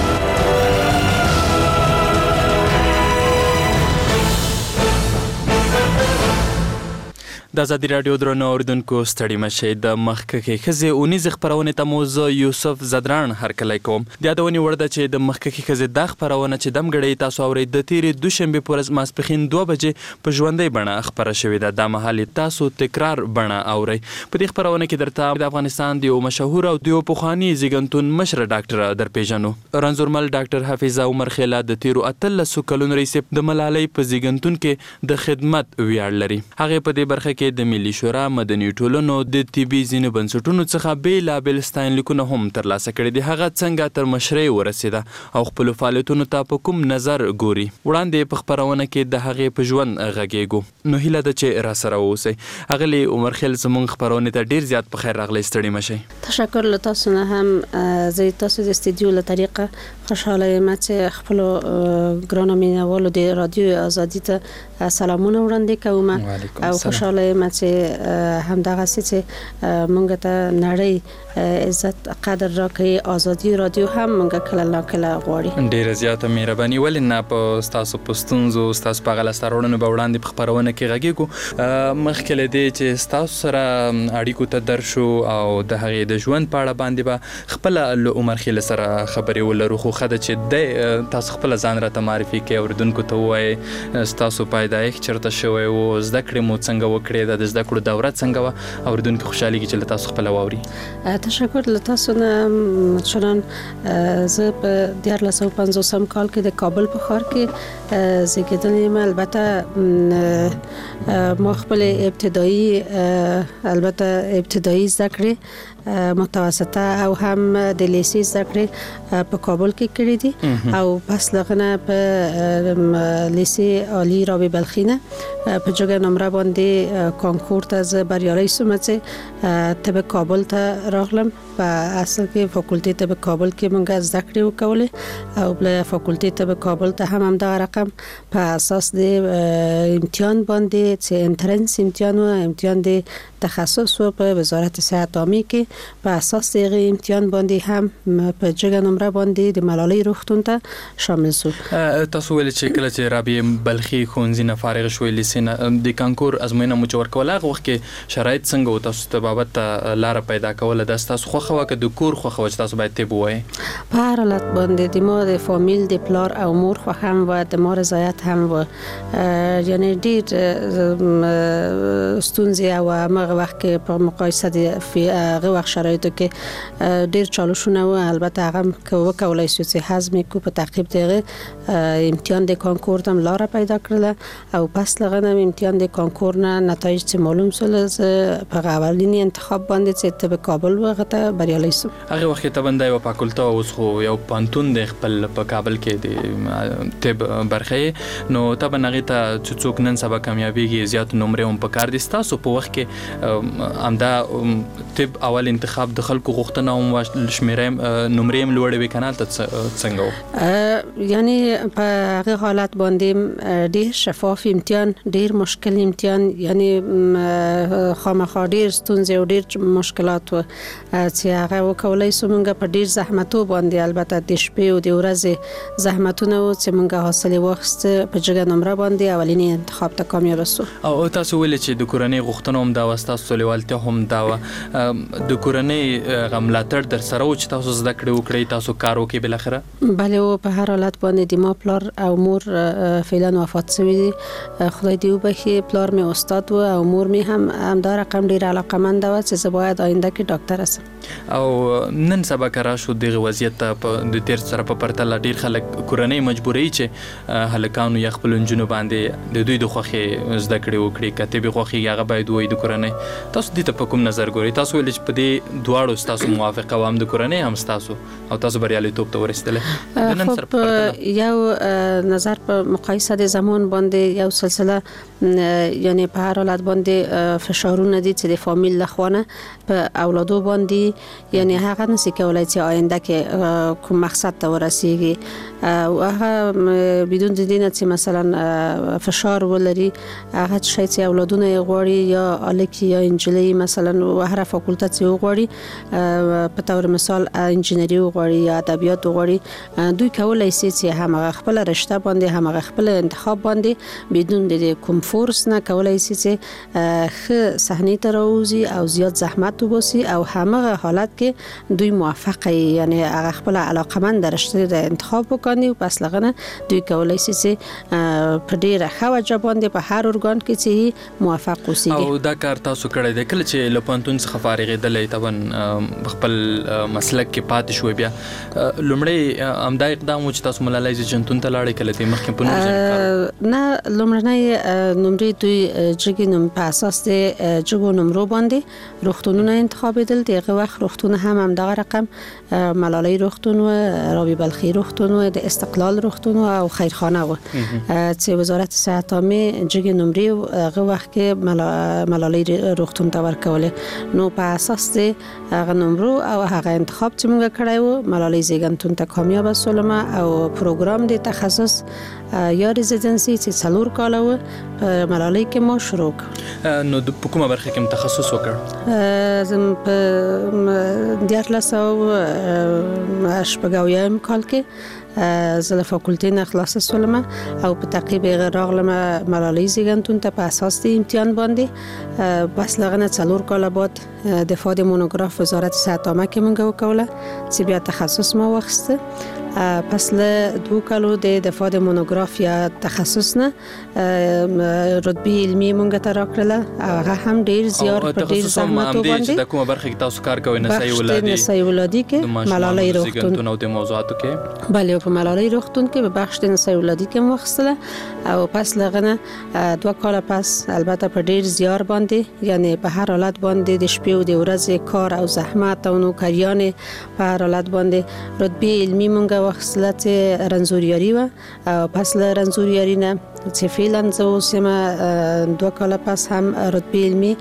د ازادي راډیو درنو اوریدونکو ستړي مشئ. د مخکښې ښځې اونیزې خپرونې ته مو زه یوسف زدران هرکلی کوم. د یادونې وړ ده چې د مخکښې ښځې دا خپرونه چې دم ګړۍ تاسو اورئ د تېرې دوشنبې په ورځ ماسپښین دوه بجې په ژوندۍ بڼه خپره شوې ده. دا مهال تاسو تکرار بڼه اورئ. په دې خپرونه کې درته د افغانستان د یو مشهور او د یو پخواني زیږنتون مشره ډاکټره در پیژنو. رنځورمل ډاکټر حفیظه عمر خیله د تېرو اتلسو کلونو راهیسې د ملالۍ په زیږنتون کې د خدمت ویاړ لري. هغې په دې برخه کې د ملي شورا، مدني ټولنو، د طبي ځینو بنسټونو څخه بېلابېل ستاینلیکونه هم ترلاسه کړي دي. هغه څنګه تر مشرۍ ورسېده او خپلو فعالیتونو ته په کوم نظر ګوري، وړاندې په خپرونه کې د هغې په ژوند غږېږو. نو هیله ده چې راسره واوسئ. اغلې عمر خیل زموږ خپرونې ته ډېر زیات په خیر راغلی. ستړي مشئ. تشکر له تاسو نه هم. زه تاسو د استودیو له طریقه خوشحاله یم چې خپلو ګرانو مینوالو د رادیو ازادي ته سلامونه وړاندې کوم او خوشحاله یم چې همدغه چې مونږ ته نړۍ عزت قدر راکړي. ازادي رادیو هم مونږ کله نا کله غواړي. ډیره زیاته مهرباني. ولې نه په ستاسو پستونزو ستاسو په غلا ستارونو به وړاندې په خبرونه کې غږیږو. مخکې له دې چې ستاسو سره اړیکو ته درشو او د هغې د ژوند په اړه باندې به خپل له عمر خیل سره خبرې ولرو، خو ښه ده چې د تاسو خپل ځان راته معرفي کړئ، اوریدونکو ته ووایئ ستاسو پیدایښت چېرته شوی و، زده کړې مو څنګه وکړې، د زده کړو دوره څنګه وه، اوریدونکي خوشحالېږي چې له تاسو خپله واوري. تشکر له تاسو نه. چنان زه په دیارلس سوه پنځوسم کال کې د کابل په ښار کې زیږېدلې یم. البته ما خپل ابتدایي البته ابتدایي زده کړې متوسطه او هم د لیسې زده کړې په کابل کې کړې دي او پس لغنه په لیسې عالی رابی بلخینه په جګه نمره باندې کانکور ته ز بریالي سوم چې ته کابل ته راغلم په اصل کې فاکولټي ته کابل کې مونږ زده کړې وکولې او بل فاکولټي ته کابل ته هم هم دا رقم په اساس د امتحان باندې چې انټرنس امتحان او امتحان د تخصص و په وزارت صحت عامه کې په اساس د امتحان باندې هم په جګه نمره باندې د ملالۍ روغتون ته شامل شو. تاسو ول چې کله چې رابی بلخي خونځي نه فارغ شوې لیسنه د کانکور ازموینه مو چور کوله هغه وخت کې شرایط څنګه و تاسو ته بابت لار پیدا کوله د تاسو خو خو که د کور خو خو تاسو باید ته بوئ په هر حالت باندې د مور د فامیل د پلار او مور خو هم و د مور رضایت هم و یعنی ډیر ستونزې او هغه وخت کې په مقایسه د هغه وخت شرایطو کې ډیر چالشونه و البته هغه وکولای شو چې حزم کو په تعقیب دغه امتحان د کانکور تم لار پیدا کړل او پس لغنه امتحان د کانکور نه نتایج چې معلوم شول په اولینی انتخاب باندې چې ته په کابل وغته بریالي شو. هغه وخت ته باندې و فاکولټه اوس خو یو پانتون د خپل په کابل کې د طب برخه نو ته باندې ته څوک نن سبا کامیابیږي زیات نمرې هم په کار دي تاسو په وخت کې امدا طب اول انتخاب د خلکو غوښتنه هم شمیرې نمرې هم لوړې وکنه ته څنګه یعنی په هغه حالت باندې ډیر شفاف امتحان ډیر مشکل امتحان یعنی خامخا ډیر ستونزې او ډیر مشکلات و چې هغه وکولای سو مونږ په ډیر زحمتو باندې البته د شپې او د ورځې زحمتونه و چې مونږ حاصل وخت په جګه نمره باندې اولینی انتخاب ته کامیاب شو. او تاسو ولې چې د کورنۍ غوښتنه هم دا واسطه سولېوالته هم دا د کورنۍ غملاتړ در سره و چې تاسو زده کړې وکړې تاسو کار وکړې بل اخره بله او په هر حالت باندې د ما پلار او مور فعلا وفات شوی دي خدای دې وبخي پلار می استاد و او مور می هم همدا رقم ډیر علاقمند و چې زه باید آینده کې ډاکټر اسم او نن سبا کرا شو دغه وضعیت د تیر سره په پرتله ډیر خلک کورنۍ مجبوري چې هلکانو یا خپل جنونو باندې د دوی د خوخي زده کړې وکړي کتابي خوخي هغه باید وای د کورنۍ تاسو دې ته په کوم نظر ګوري تاسو ولې چې په دې دواړو تاسو موافقه وام د کورنۍ هم تاسو او تاسو بریالي توپ ته ورسېدل نن سره په یو نظر په مقایسه د زمان باندې یو سلسله یعنی په هر حالت باندې فشارونه دي چې د فامیل لخوانه په اولادو باندې یعنی هغه نسی کولای چې آینده کې کوم مقصد ته ورسیږي او هغه بدون دینه چې مثلا فشار ولري هغه شي چې اولادونه غوړي یا الکی یا انجلی مثلا هر فاکولټه چې غوړي په تور مثال انجینری غوړي یا ادبیات غوړي دوی کولای شي چې هم خپل رشته باندې هم خپل انتخاب باندې بدون د کوم فورس نه کولای شي چې خ صحنه ته راوځي او زیات زحمت وباسي او همغه حالت کې دوی موافقه یعنی هغه خپل علاقمند رشته د انتخاب وکړي او پس لغنه دوی کولای شي چې په ډیره خوجه باندې په هر ارګان کې چې موافق اوسي او دا کار تاسو کړی دی کله چې لپانتون څخه فارغ دلې تبن خپل مسلک کې پاتې شو بیا لومړی امدا اقدام چې تاسو ملالای جنتون ته لاړې کله دې مخکې په نور نه لومړنۍ نمرې دوی جګی نوم په اساس د جګو نمرو باندې روغتونونه انتخابېدل دغه وخت روغتون هم هم دغه رقم ملالۍ روغتون و رابی بلخی روغتون و د استقلال روغتون او خیرخانه و چې وزارت صحت عامه جګی نمرې هغه وخت کې ملالۍ روغتون ته ورکولې نو په اساس د هغه نمرو او هغه انتخاب چې موږ کړی و ملالۍ زیږنتون ته کامیاب شولم او پروګرام د تخصص یا ریزیدنسي چې څلور کال و په ملالۍ کې ما شروع کړ نو د کومه برخه کې تخصص وکړ زم په دیارلس او شپږاویم کال کې زه له فاکولټې نه خلاص شولم او په تعقیب راغلم ملالۍ زیږنتون ته په اساس د امتحان باندې بس لغنه څلور کال بعد دفاع د مونوګراف وزارت صحت عامه کې مونږ وکوله چې بیا تخصص ما واخیسته پس له دوه کالو د دفاع د مونوګرافیا تخصص نه رتبه علمي مونږ ته راکړله هغه هم ډیر زیار په ډیر زحمت باندې د کومه برخه کې تاسو کار کوئ نسایي ولادي نسایي ولادي کې ملالۍ روغتون او د موضوعاتو کې بله په ملالۍ روغتون کې په بخش د نسایي ولادي کې مخصله او پس لغنه دوه کال پس البته په ډیر زیار باندې یعنی په هر حالت باندې د شپې او د ورځې کار او زحمت او نوکریان په هر حالت باندې رتبه علمي مونږ واخصله چې رنځوریاري و او پس له رنځوریاري نه چې فعلا زه اوس یم دوه کاله پس هم رتبه علمي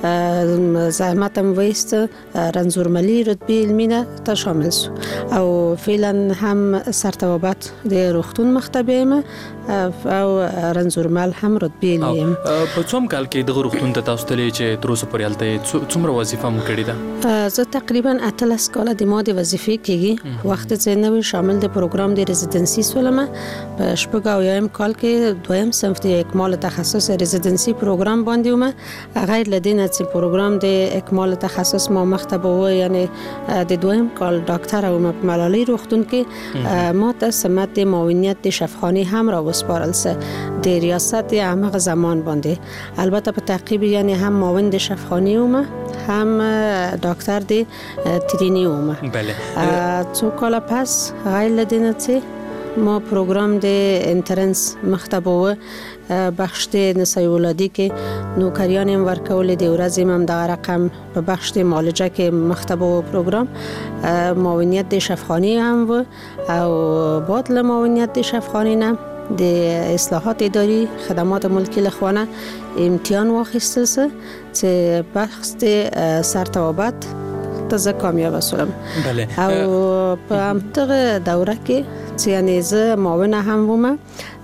زحمت هم وایست رنځورملي رتبه علمي نه ته شامل شو او فعلا هم سرتوابت د روغتون مختبه یم او رنځورمل هم رتبه علمي یم. په څوم کال کې د روغتون ته تاسو ته چې تر اوسه پورې هلته څومره وظیفه مو کړې ده؟ زه تقریبا اتلس کاله د ما د وظیفې کېږي وخت چې نوې شامل د پروګرام د رزیدنسي سولم په شپږ او یایم کال کې دویم صنف د اکمال تخصص رزیدنسي پروګرام باندې ومه غیر لدینه چې پروګرام د اکمال تخصص ما مختبه و یعنی د دویم کال ډاکټر او ملالۍ روغتون کې ما ته سمت د معاونیت د شفاخانه هم را وسپارل سه د ریاست عامه زمان باندې البته په تعقیب یعنی هم معاون د شفاخانه ومه هم ډاکټر د ترینی ومه بله څو کال پس غیر لدینه چې ما پروګرام د انټرنس مختبه و بخش د نسایي ولادي کې نوکریان هم ورکول د ورځې هم د رقم په بخش د معالجه کې مختبه و پروګرام معاونیت د شفاخانه هم و او بعد له معاونیت د شفاخانه نه د اصلاحات اداری خدمات ملکی لخوانه امتحان واخیستل سه چې بخش د سرتوابت تازه کامیاب شدم بله او په همدغه دوره کې چې یعنی زه معاونه هم ومه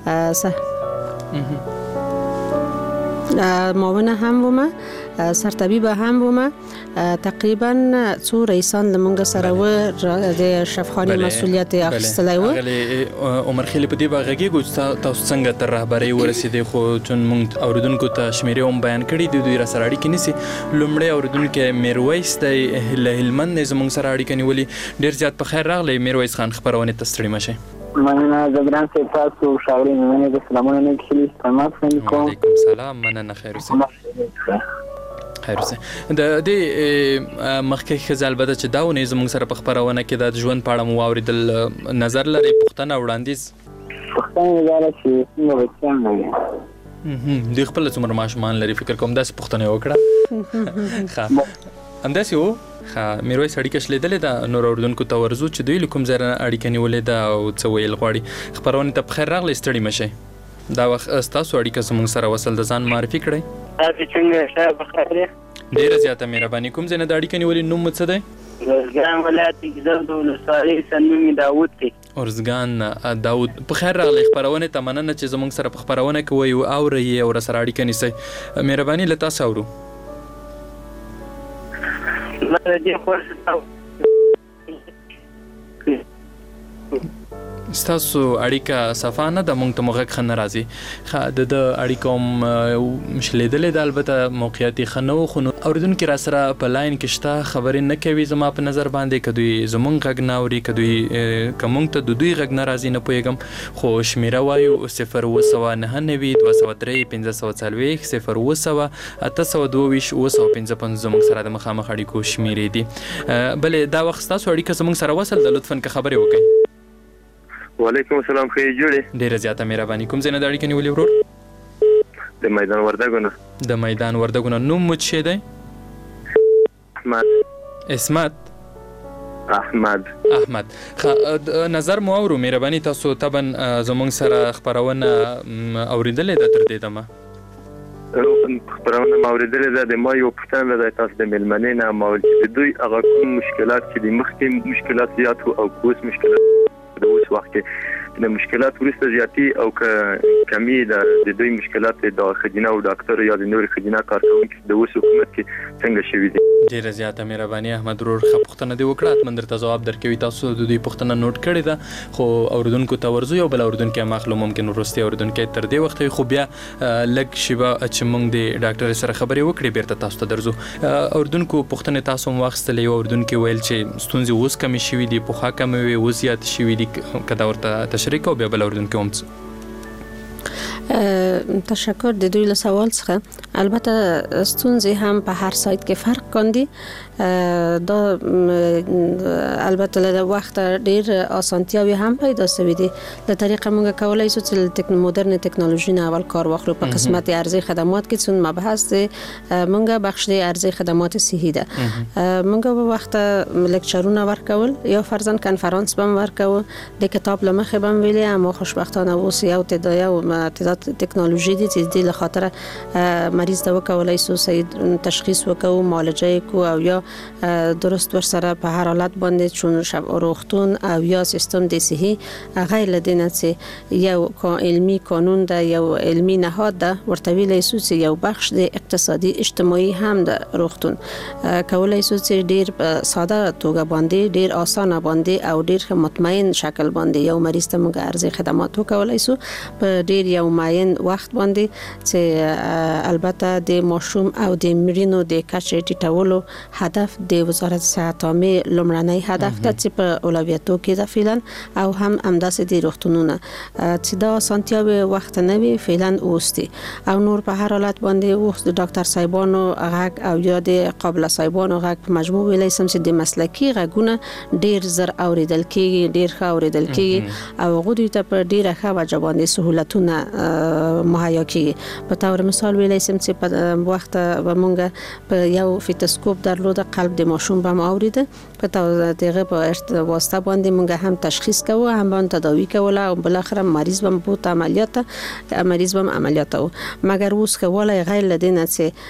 معاونه هم ومه سرطبیب هم ومه تقریبا څو رئیسان لمونږ سره و د شفاخانه مسؤلیت اخیستلی و عمر خیلی په دې باغږي چې تاسو څنګه تر رهبرۍ ورسېدې خو چون موږ اوریدونکو ته شمیرې هم بیان کړي د دوی را سره اړیکې نیسي لومړی اوریدونکی میرویس دی له هلمند نه زموږ سره اړیکه نیولې ډېر زیات په خیر راغلی میرویس خان خپرونې ته ستړي مه شئ مننه جبران صاحب تاسو ښاغلي میمنې د سلامونه نه کښلي استعمال فهم کوم وعلیکم سلام مننه خیر اوسئ خیر اوسئ د دې مخکې ښځه البته چې دا ونې زموږ سره په خپرونه کې د ژوند په اړه مو واورېدل نظر لرئ پوښتنه وړاندیز پوښتنه دا ده چې څومره بچیان لري دوی خپله څومره ماشومان لري فکر کوم داسې پوښتنه یې وکړه ښه همداسې و ښه میرویس اړیکه شلېدلې ده نور اورېدونکو ته ورځو چې دوی له کوم ځای نه اړیکه نیولې ده او څه ویل غواړي خپرونې ته په خیر راغلی ستړي مه شئ دا وخت ستاسو اړیکه زموږ سره وصل د ځان معرفي کړئ تاسو څنګه ښه په خیر یې ډېره زیاته مهرباني کوم ځای نه د اړیکه نیولې نوم مو څه دی ارزګان ولایت ګیزاب د ولسوالۍ سنومي داود دی ارزګان داود په خیر راغلی خپرونې ته مننه چې زموږ سره په خپرونه کې وایي اورئ یې او راسره اړیکه نیسئ مهرباني له تاسو اورو ستاسو اړیکه صفا نه ده مونږ ته مو غږ ښه نه راځي د ده اړیکه هم شلېدلې ده البته موقعیت یې ښه نه و خو اورېدونکي راسره په لاین کې شته خبرې نه کوي زما په نظر باندې که دوی زمونږ غږ نه اوري که دوی که مونږ ته د دوی غږ نه راځي نه پوهېږم خو شمیره وایو صفر اووه سوه نهه نوي دوه سوه درې پنځه سوه څلوېښت صفر اووه سوه اته سوه دوه ویشت اووه سوه پنځه پنځوس زموږ سره د مخامخ اړیکو شمیرې دي بلې دا وخت ستاسو اړیکه زموږ سره وصل ده لطفا که خبرې وکړئ وعلیکم السلام خیر جوړې ډیره زیاته مهرباني کوم ځای نه د اړیکې نیولې ورور د میدان وردګو نه د میدان وردګو نه نوم مو څه دی احمد اسمت احمد احمد نظر مو اورو مهرباني تاسو طبعا زموږ سره خپرونه اوریدلې ده تر دې دمه خپرونه ما اوریدلې ده د ما یو پوښتنه ده تاسو د میلمنې نه ما ول چې دوی هغه کوم مشکلات چې د مخکې مشکلات زیات او اوس مشکلات د اوس وخت کې د مشکلات ورسته زیاتی او کمی د دوی مشکلات د خدینه او ډاکټر یا د نور خدینه کارکونکو د اوس حکومت کې څنګه شوي دي ډیره زیاته مهرباني احمد ورور خپختنه دی وکړه من درته جواب درکوي تاسو د دې پختنه نوٹ کړی ده خو اوردونکو ته ورزو یو بل اوردونکو مخلو ممکن ورستي اوردونکو تر دې وخت خو بیا لګ شیبه چې موږ د ډاکټر سره خبرې وکړې بیرته تاسو ته درزو اوردونکو پختنه تاسو واخستلې اوردونکو ویل چې ستونزې اوس کمی شوي دي په خا کمی وي اوس زیات شوي دي کدا ورته تشریح کو بیا بل اوردونکو هم تشکر د دوی له سوال څخه البته ستونزې هم په هر سایت کې فرق کوي دا البته له وخت ډیر اسانتیاوي هم پیدا شوې دي د طریقه موږ کولای شو چې د مدرن ټکنالوژي نه اول کار واخلو په قسمت ارزي خدمات کې څون مبحث دي موږ بخش دي ارزي خدمات صحي ده موږ په وخت لیکچرونه ورکول یا فرضاً کنفرانس بم ورکو د کتاب لمخه بم ویلې اما خوشبختانه اوس یو تدایا او تعداد ټکنالوژي دي چې د لخاطر مریض ته وکولای شو صحیح تشخیص وکړو معالجه کو او یا درست ور سره په هر حالت باندې چون شب روغتون او یا سیستم د صحي غیر لدینه چې یو علمی قانون ده یو علمی نهاد ده ورته ویلای شو چې یو بخش د اقتصادي اجتماعي هم ده روغتون کولای شو چې ډیر ساده توګه باندې ډیر اسانه باندې او ډیر مطمئن شکل باندې یو مریض ته موږ ارزي خدمات وکولای شو په ډیر یو معین وخت باندې چې البته د ماشوم او د مرینو د کچې ټیټولو هدف د وزارت صحت عامه لومړنی هدف ته چې په اولویتو کې ده فعلا او هم همداسې د روغتونونو چې دا سانتیاوي وخت نه وی فعلا اوستي او نور په هر حالت باندې اوس د ډاکټر صاحبانو غږ او یا د قابل صاحبانو غږ په مجموع ویلای سم چې د مسلکی غږونه ډیر زر اوریدل کیږي ډیر ښه اوریدل کیږي او غوډی ته په ډیره ښه وجه باندې سہولتونه مهیا کیږي په تور مثال ویلای سم چې په وخت به مونږ په یو فیتوسکوپ درلود قلب د ماشوم به اوریده په دغه په واسطه باندې مونږ هم تشخیص کوو هم باندې تداوی کوله او بل اخر مریض به بوت عملیات مریض به عملیات او مگر اوس کوله غیر لدینه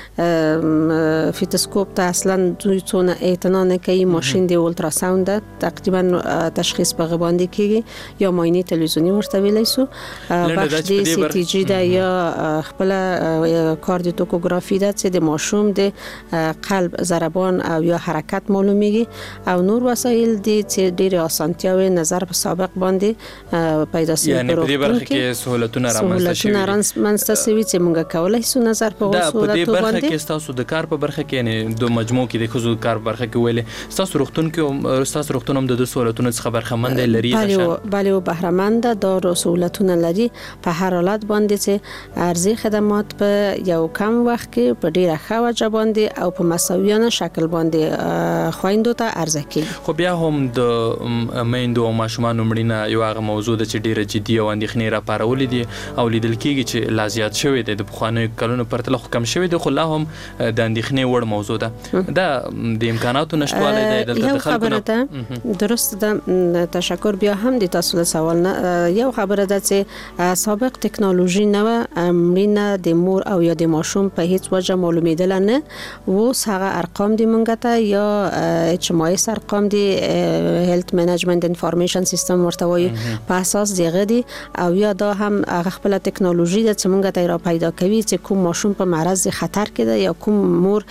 چې فیتوسکوپ ته اصلا دوی څونه اعتنا نه کوي ماشین دی الټراساوند تقریبا تشخیص په باندې کیږي یا معاینه تلویزیونی ورته ویلای سو بخش دی سی تی جی دا یا خپل کاردیوتوکوګرافي دا چې د ماشوم د قلب ضربان او یا حرکت معلومیږي او نور وسایل دي چې ډېر اسانتیاوي نظر په سابق باندې پیدا شي یعنی په دې برخه کې سہولتونه رامنځته شي سہولتونه رامنځته شي چې موږ کولای شو نظر په سہولتونو باندې دا په دې برخه کې تاسو د کار په برخه کې یعنی د مجموع کې د خصوصي کار برخه کې ویلې تاسو روغتون کې تاسو روغتون هم د سہولتونو څخه برخمند لري بله بله برخمند د سہولتونه لري په هر حالت باندې چې ارزي خدمات په یو کم وخت کې په ډیره ښه وجه باندې او په مساویانه شکل باندې خويندو ته ارزه کوي خو بیا هم د میندو او ماشومان مړینه یو هغه موضوع ده چې ډیره جدي او اندېښنې را پارولې دي او لیدل کېږي چې لا زیات شوی دی د بخوانو کلونو پرتله خو کم شوی دی خو لا هم د اندېښنې وړ موضوع ده دا د امکاناتو نشټوالی دی دلته د خلکو نه درست ده تشکر بیا هم د تاسو له سوال نه یو خبره ده چې سابق ټکنالوژي نه مړینه د مور او یا د ماشوم په هیڅ وجه معلومیدل نه و هغه ارقام دی مونږ ته یا اچ ام آی ارقام دی هیلث منیجمنت انفارمیشن سیستم ورته وایي په اساس دیغه دی او یا دا هم هغه خپل ټکنالوژي د څنګه ته را پیدا کوي چې کوم ماشوم په معرض خطر کې ده یا کوم مور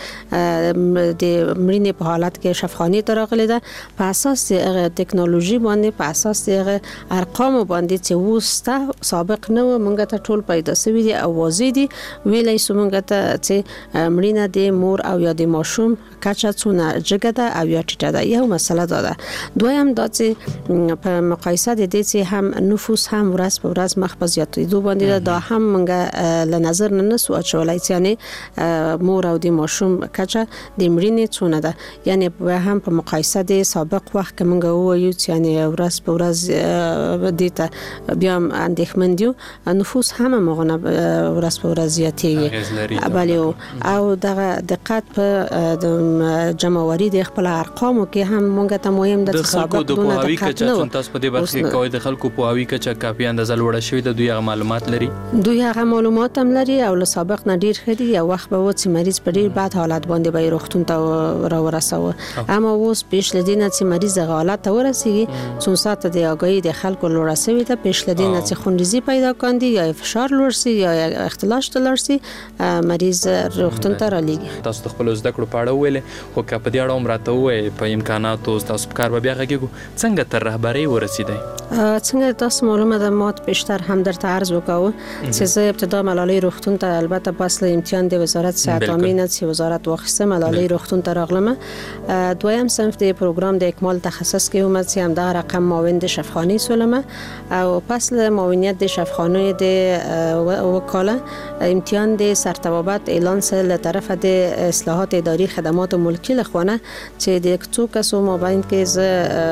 د مړینې په حالت کې شفاخانه ته راغلی ده په اساس هغه ټکنالوژي باندې په اساس هغه ارقام باندې چې وسته سابق نه مونږ ته ټول پیدا شوی دی او واضح دی ویلای سو مونږ ته چې مړینه د مور او یا د ماشوم کچه څونه جګه ده او یا ټیټه ده یو مسله ده دویم دا چې په مقایسه د دې چې هم نفوس هم ورځ په ورځ مخ په زیاتېدو باندې دا هم مونږ له نظر نه نسو اچولای یعنی مور او د ماشوم کچه د مړینې څونه ده یعنی هم په مقایسه د سابق وخت کې مونږ وایو چې یعنی ورځ په ورځ د ته بیا اندېښمن دي نفوس هم مغنه ورځ په ورځ زیاتېږي بله او دغه دقت په د جمعواري د خپل ارقامو کې هم مونږ ته مهم د سابق دونه دقت نه تاسو په دې برخه کې کوي د خلکو په هوی کې چې کافي اندازه لوړه شوی د دوی هغه معلومات لري دوی هغه معلومات هم لري او له سابق نه ډیر خدي یو وخت به و چې مریض په ډیر بد حالت باندې به روغتون ته را ورسوه اما اوس پیش لدینه چې مریض غالت ته ورسیږي څو ساعت د اگاهی د خلکو لوړه شوی ته پیش لدینه چې خونریزي پیدا کړي باندې یا فشار لوړ سي یا اختلاش لوړ سي مریض روغتون ته رالیږي. تاسو خپل زده کړو په اړه ویلې خو که په دې اړه هم راته ووایئ په امکاناتو تاسو په کار به بیا غږیږو څنګه تر رهبرۍ ورسېدئ؟ څنګه تاسو معلومه ده ما بیشتر هم در عرض وکاو چې زه ابتدا ملالۍ روغتون ته البته پس له امتحان د وزارت صحت عامه نه چې وزارت واخیسته ملالۍ روغتون ته راغلم. دویم صنف د پروګرام د اکمال تخصص کې اومد چې هم دا رقم معاون د شفاخانه سولمه او پس له معاونیت د شفاخانه د وکاله امتحان د سرتوابت اعلان سره له طرف د اصلاحات اداری خدمات ملکی لخوانه چې د څو کسو مابین کې ز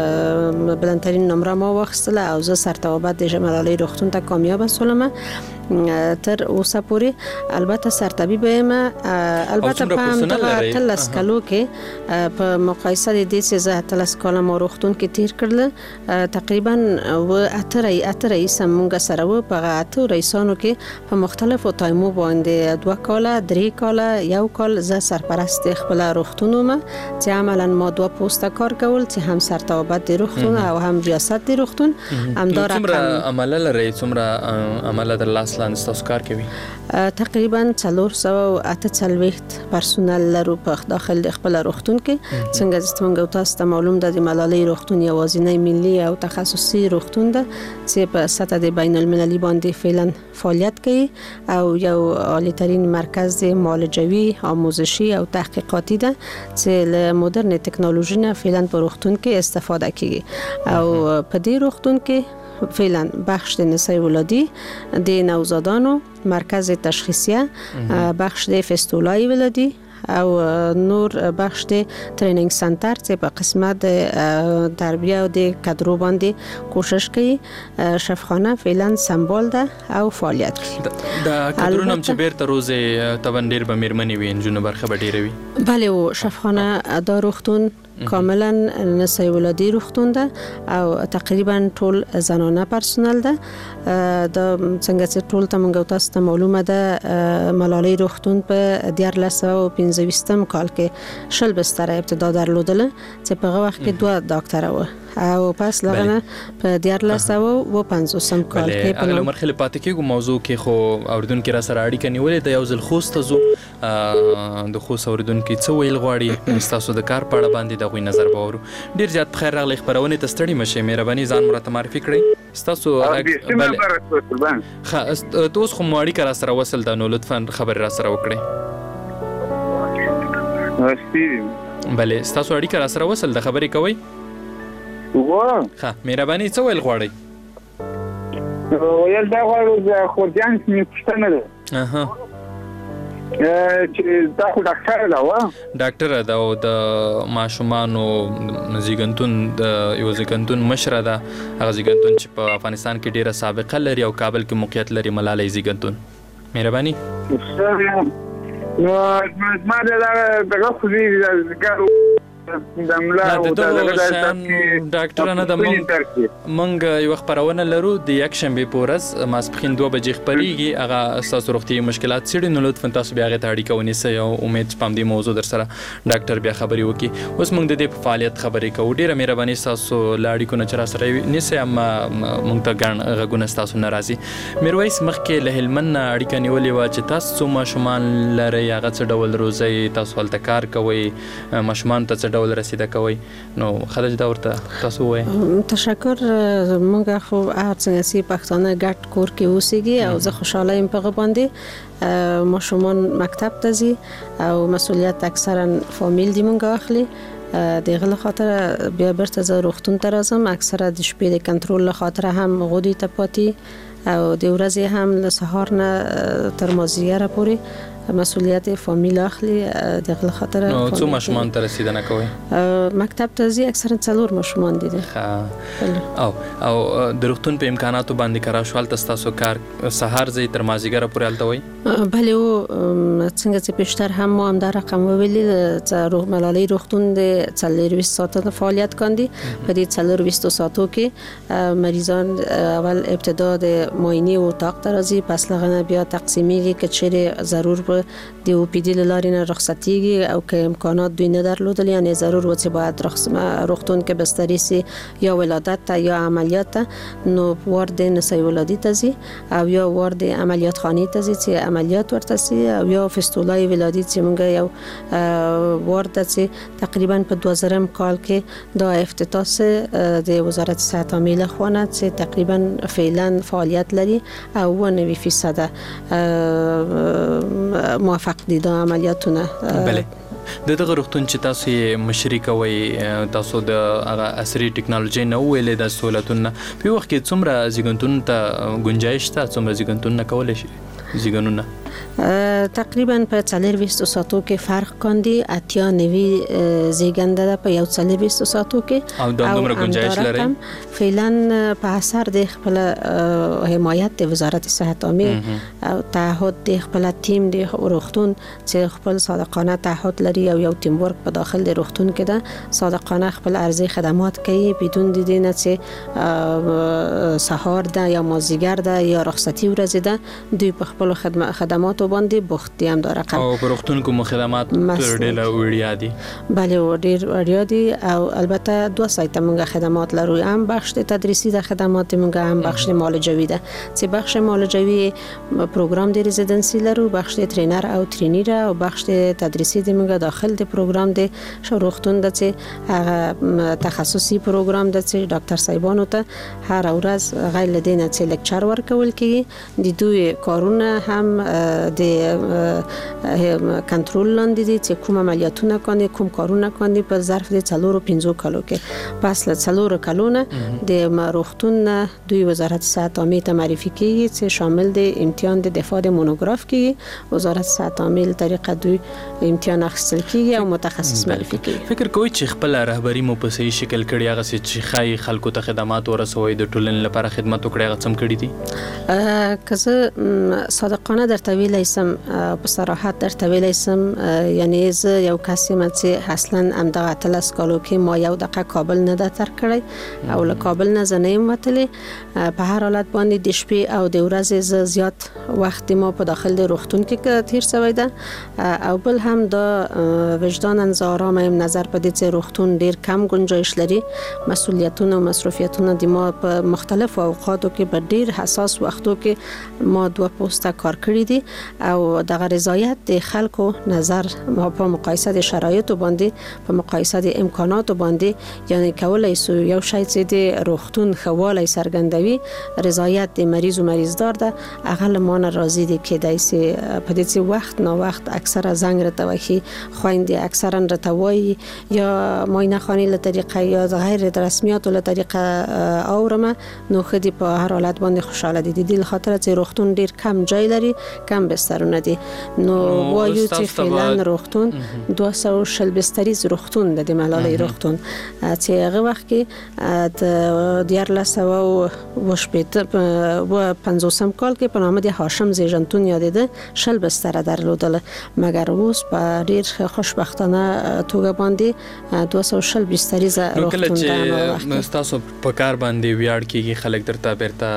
بلندترین نمره ما واخیستله او زه سرتوابت د ملالۍ روغتون ته کامیاب شولم تر اوسه پورې. البته سرطبیب یم البته په همدغه تلس کالو کې په مقایسه د دې چې زه تلس کاله ما روغتون کې تیر کړل تقریبا و اترې اترې سمونګه سره و په اتو رئیسانو کې په مختلفو تایمو باندې دوه کاله درې کاله یو کال زه سرپرست خپل روغتون وم چې عملاً ما دوه پوسټه کار کول چې هم سرتوابت د روغتون او هم ریاست د روغتون همدار څومره عمله لري څومره عمله در لاس لاندې تاسو کار کوي؟ تقریبا څلور سوه او اته څلوېښت پرسونل لرو په داخل د خپل روغتون کې. څنګه چې موږ تاسو ته معلوم ده د ملالۍ روغتون یوازینی ملي او تخصصي روغتون ده چې په سطح د بین المللي باندې فعلا فعالیت کوي او یو عالی ترین مرکز معالجوي آموزشي او تحقیقاتی ده چې له مدرن تکنولوژي نه فعلا په روغتون کې استفاده کوي او په دې روغتون کې فعلا بخش د نسای ولادي د نوزادانو مرکز تشخیصیه بخش د فستولای ولادي او نور بخش د ټریننګ سنټر چې په قسمت د تربیه او د کادرو باندې کوشش کوي. شفاخانه فعلا سمبال ده او فعالیت کوي. د کادرونو هم چې بیرته روزه تبن ډیر به میرمنې وي انجونو برخه به ډیره وي. بله او شفاخانه دا روغتون کاملا نسای ولادي روغتون ده او تقریبا ټول زنانه پرسونل ده. دا څنګه چې ټول ته موږ تاسو ته معلومه ده ملالۍ روغتون په دیارلس سوه او پنځه ویشتم کال کې شل بستر ابتدا درلودله چې په هغه وخت کې دوه ډاکټر و او پس لغنه په دیارلس سوه و پنځوسم کال کې په اغله مرحله پاتې کېږو موضوع کې خو اوریدونکو را سره اړیکه نیولې د یو ځل خوست ته زو د خوست اوریدونکو څه ویل غواړي تاسو د کار په اړه باندې د غوي نظر باور ډیر زیات بخیر راغلی خبرونه ته ستړي مشه مهرباني ځان مرته معرفي کړئ تاسو بل خا تاسو خو مواړی کرا سره وصل د نو لطفا خبر را سره وکړئ. بله تاسو اړیکه را سره وصل د خبرې کوي وګورم ها مهرباني څه ویل غواړئ؟ ویل دا غواړو خو ځان مې پوښتنه ده اها چې دا خو ډاکټر دا و ډاکټر دا او د ماشومانو زیګنتون د یو زیګنتون مشره ده هغه زیګنتون چې په افغانستان کې ډیره سابقه لري او کابل کې موقعیت لري ملالۍ زیګنتون. مهرباني نو ما دا دغه خو دې ګارو دملا او ډاکټر نه د مونږ مونږ یو خبرونه لرو د یک شنبه پورز ماسپخین دوه بجې خبريږي هغه اساس روغتي مشکلات سړي نو لطفا تاسو بیا غته اړیکه ونیسئ او امید پام دې موضوع در سره ډاکټر بیا خبري وکي. اوس مونږ د دې فعالیت خبرې کوو ډیره مهرباني تاسو لاړی کو نه چر سره نيسئ اما مونږ ته ګڼ غوونه تاسو ناراضي. میرویس مخکې له هلمن اړیکه نیولې و چې تاسو ماشومان لري هغه څه ډول روزي تاسو ولته کار کوي ماشومان ته ډول رسیده کوي نو خدای دا ورته تاسو وایي. تشکر موږ خو هر څنګه سي پښتانه ګډ کور کې اوسېږي او زه خوشاله یم په باندې ماشومان مکتب ته ځي او مسؤلیت اکثرا فامیل دی مونږ اخلي دغه خاطر بیا برته زه روغتون ته راځم اکثره د شپې د کنټرول خاطر هم غوډي ته پاتې او د ورځې هم له سهار نه تر مازیګر پورې مسؤلیت فامیل اخلي دغه خاطر نو څو ماشومان ته رسیدنه کوي مکتب ته ځي اکثرا څلور ماشومان دي او او د روغتون په امکاناتو باندې کرا شوال تاسو کار سهار زی تر مازیګر پورې الته وي بله او څنګه چې پښتر هم مو هم دا رقم ویلي چې روغ ملالۍ روغتون د څلور ساعته فعالیت کوي په دې څلور ساعتو کې مریضان اول ابتدا د معاینه او اتاق ته راځي پس لغنه بیا تقسیمیږي که چیرې ضرور د او پی ډي لارې نه رخصتيږي او که امکانات دوی نه درلودل یعنی ضرور و چې باید روغتون کې بستري سي یا ولادت ته یا عملیات ته نو وارد نسای ولادي ته ځي او یا وارد عملیات خانه ته ځي چې عملیات ورته سي او یا فستولای ولادي چې موږ یو وارد چې تقریبا په دوه زره کال کې دا افتتاح د وزارت صحت عامه خوانه چې تقریبا فعلا فعالیت لري او نوي فیصد موفق دي د عملیاتونه. بله د دغه روغتون چې تاسو مشري کوي تاسو د هغه عصري ټکنالوژي نه ویلې د سہولتونو په وخت کې څومره زیږنتون ته گنجائش ته څومره زیږنتون کولای شي زیږنونه تقریبا په څلور ویشت ساعتو کې فرق کاندي اتیا نوي زیږنده ده په یو څلور ویشت ساعتو کې او د دومره گنجائش لري فعلا په اثر د خپل حمایت د وزارت صحت عامه او تعهد د خپل ټیم د روغتون چې خپل صادقانه تعهد لري او یو ټیم ورک په داخل د روغتون کې ده صادقانه خپل ارزي خدمات کوي بدون د دې نه چې سهار ده یا مازیګر ده یا رخصتي ورځ ده دوی په خپل خدمات باندې بوخت هم داره رقم او پروختون کوم خدمات ډېر وړیا دي بله ډېر وړیا دي او البته دوه سایت موږ خدمات لرو هم بخش تدریسی د خدمات موږ هم بخش معالجوي ده چې بخش معالجوي پروګرام د رزیدنسي لرو بخش ترینر او ترینیر او بخش تدریسی د موږ داخل د پروګرام د شروختون د چې تخصصي پروګرام د چې ډاکټر صاحبانو ته هر ورځ غیر لدینه چې لیکچر ورکول کیږي د دوی کارونه هم د کنټرول لاندې دي چې کوم عملیاتونه کوي کوم کارونه کوي په ظرف د څلور او پنځو کالو کې پس له څلور کالونه د روغتون دوی وزارت صحت عامه ته معرفي کیږي چې شامل د امتحان د دفاع د مونوګراف کیږي وزارت صحت عامه له طریقه دوی امتحان اخیستل کیږي او متخصص معرفي کیږي فکر کوي چې خپل رهبری مو په صحیح شکل کړی هغه چې خای خلکو ته خدمات ورسوي د ټولنې لپاره خدمات وکړي هغه څم کړی دي که صادقانه در طویل سم په صراحت در طویل سم یعنی زه یو کس یم چې اصلا همدغه اتلس کالو کې ما یو دقیقه کابل نه ده تر کړی او له کابل نه زه نه یم وتلې په هر حالت باندې د شپې او د ورځې زه زیات وخت ما په داخل د روغتون کې تیر شوی ده او بل هم دا وجدانا زه آرامه یم نظر په دې چې روغتون ډیر کم گنجایش لري مسئولیتونه او مصرفیتونه د ما په مختلفو اوقاتو کې په ډیر حساس وختو کې ما دوه پوسټه کار کړی دي او د رضایت د خلکو نظر ما په مقایسه د شرایطو باندې په مقایسه د امکاناتو باندې یعنی کولای سو یو شای چې د روغتون خواله سرګندوي رضایت د مریض او مریضدار ده اغل مان راضی دي کې دایسي په دې وخت نو وخت اکثره زنګ رتوي خويندې اکثرا رتوي یا ماینه خاني له طریقه یا غیر رسمیات له طریقه اورمه نو خدي په هر حالت باندې خوشاله دي د خاطر چې روغتون ډیر کم جای لري کم بسترونه دي نو وایو چې فعلا روغتون دوه سوه شل بستري روغتون د ملالۍ روغتون چې هغه وخت کې د دیارلس سوه و شپږ و پنځوسم کال کې په نامه د هاشم زیږنتون یادېده شل بستر درلودل مګر اوس په ډیر خوشبختانه توګه باندې دوه سوه شل بستري روغتون ده تاسو په کار باندې ویاړ کیږي خلک درته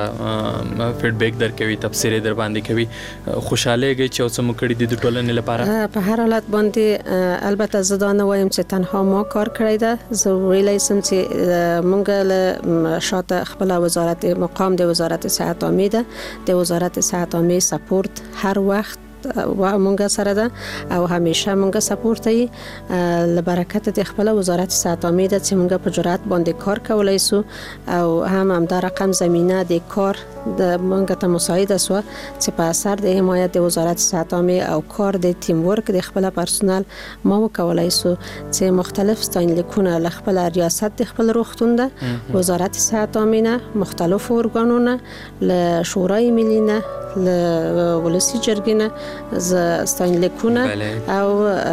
بیرته فیډبیک درکوي تبصره در باندې کوي خوشاله کې چې اوس مو کړی د ټولنې لپاره په هر حالت باندې البته زه دا نه وایم چې تنها ما کار کړی ده زه ویلای سم چې مونږ له شاته خپل وزارت مقام د وزارت صحت عامه ده د وزارت صحت عامه سپورت هر وخت و مونږ سره ده او همیشه مونږ سپورت یې لبرکت د خپل وزارت صحت عامه ده چې مونږ په جرأت باندې کار کولای سو او هم هم دا رقم زمينه د کار د مونږ ته مساعده سو چې په اثر د حمایت د وزارت صحت عامه او کار د ټیم ورک د خپل پرسونل ما وکولای سو چې مختلف ستاینلیکونه ل خپل ریاست د خپل روغتون ده وزارت صحت عامه مختلف ارګانونه ل شورای ملي نه ل ولسی جرګینه ز ستاینلیکونه او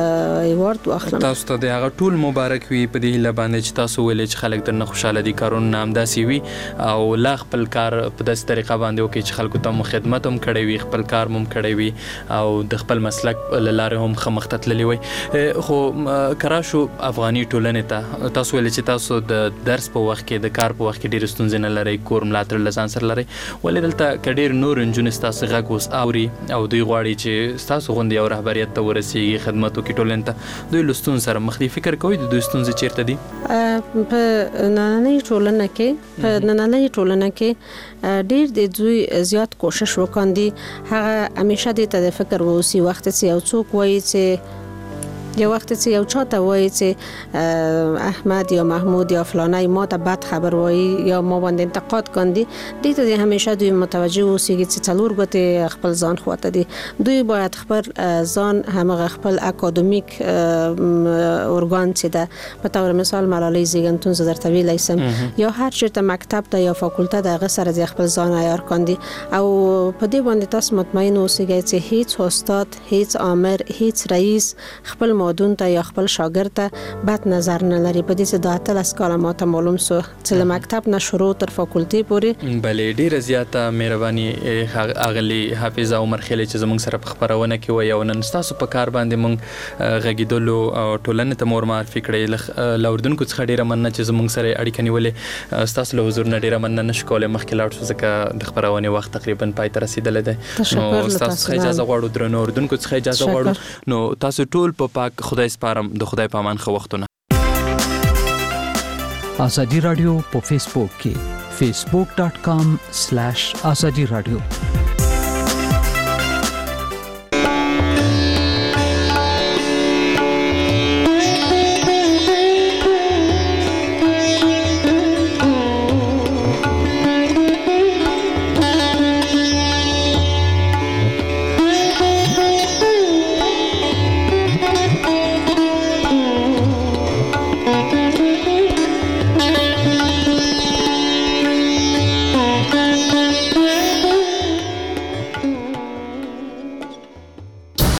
ایوارد واخلم تاسو ته د هغه ټول مبارک وي په دې لبانې چې تاسو ویلې چې خلک درنه خوشاله دي کارونه نام داسي وي او لا خپل کار په داسې طریقه باندې وکړي چې خلکو ته خدمت هم کړی وي خپل کار هم کړی وي او د خپل مسلک لاره هم خمخته تللی وي خو کراشو افغاني ټولنې ته تاسو ویلې چې تاسو د درس په وخت کې د کار په وخت کې ډېر ستونزې نه لري کور ملاتړ لزان سره لري ولې دلته کډیر نور انجونس تاسو غږ اوس اوري او دوی غواړي چې چې تاسو غوندي او رهبریت ته ورسیږي خدماتو کې ټولن ته دوی لستون سره مخ دي فکر کوي د دوی ستونزې چیرته دي په نننۍ ټولنه کې په نننۍ ټولنه کې ډیر د دوی زیات کوشش وکړي هغه همیشه د ته فکر ووسی وخت چې یو څوک وایي چې یو وخت چې یو چاته وایي چې احمد یا محمود یا فلانی ما ته بد خبر وایي یا ما باندې انتقاد کاندي دې ته همیشه دوی متوجه اوسېږي چې څلور ګوتې خپل ځان خواته دي دوی باید خپل ځان همغه خپل اکادمیک ارګان چې ده په تور مثال ملالۍ زیږنتون زه درته ویلی سم یا هر چېرته مکتب ته یا فاکولته د هغه سره د خپل ځان عیار کاندي او په دې باندې تاسو مطمئن اوسئ چې هیڅ استاد هیڅ آمر هیڅ رئیس خپل مادون ته یا خپل شاګرد ته بد نظر نه لري په دې چې د اتلس کاله ماته معلوم سو چې له مکتب نه شروع تر فاکولټي پورې بلې ډیره زیاته مهرباني اغلی حافظ عمر خیل چې زموږ سره په خبرونه کې وي او نن تاسو په کار باندې مونږ غږیدلو او ټولنې ته مور معرفي کړې لاوردونکو څخه ډیره مننه چې زموږ سره اړیکه نیولې تاسو له حضور نه ډیره مننه نشو کولای مخکې لاړ شو ځکه د خبرونه وخت تقریبا پای ته رسیدلی دی نو تاسو اجازه غواړو درنو اردوونکو څخه اجازه غواړو نو تاسو ټول په پاک خدای سپارم د خدای پامان خو وختونه ازادي رادیو په فیسبوک کې facebook dot com slash azadi radio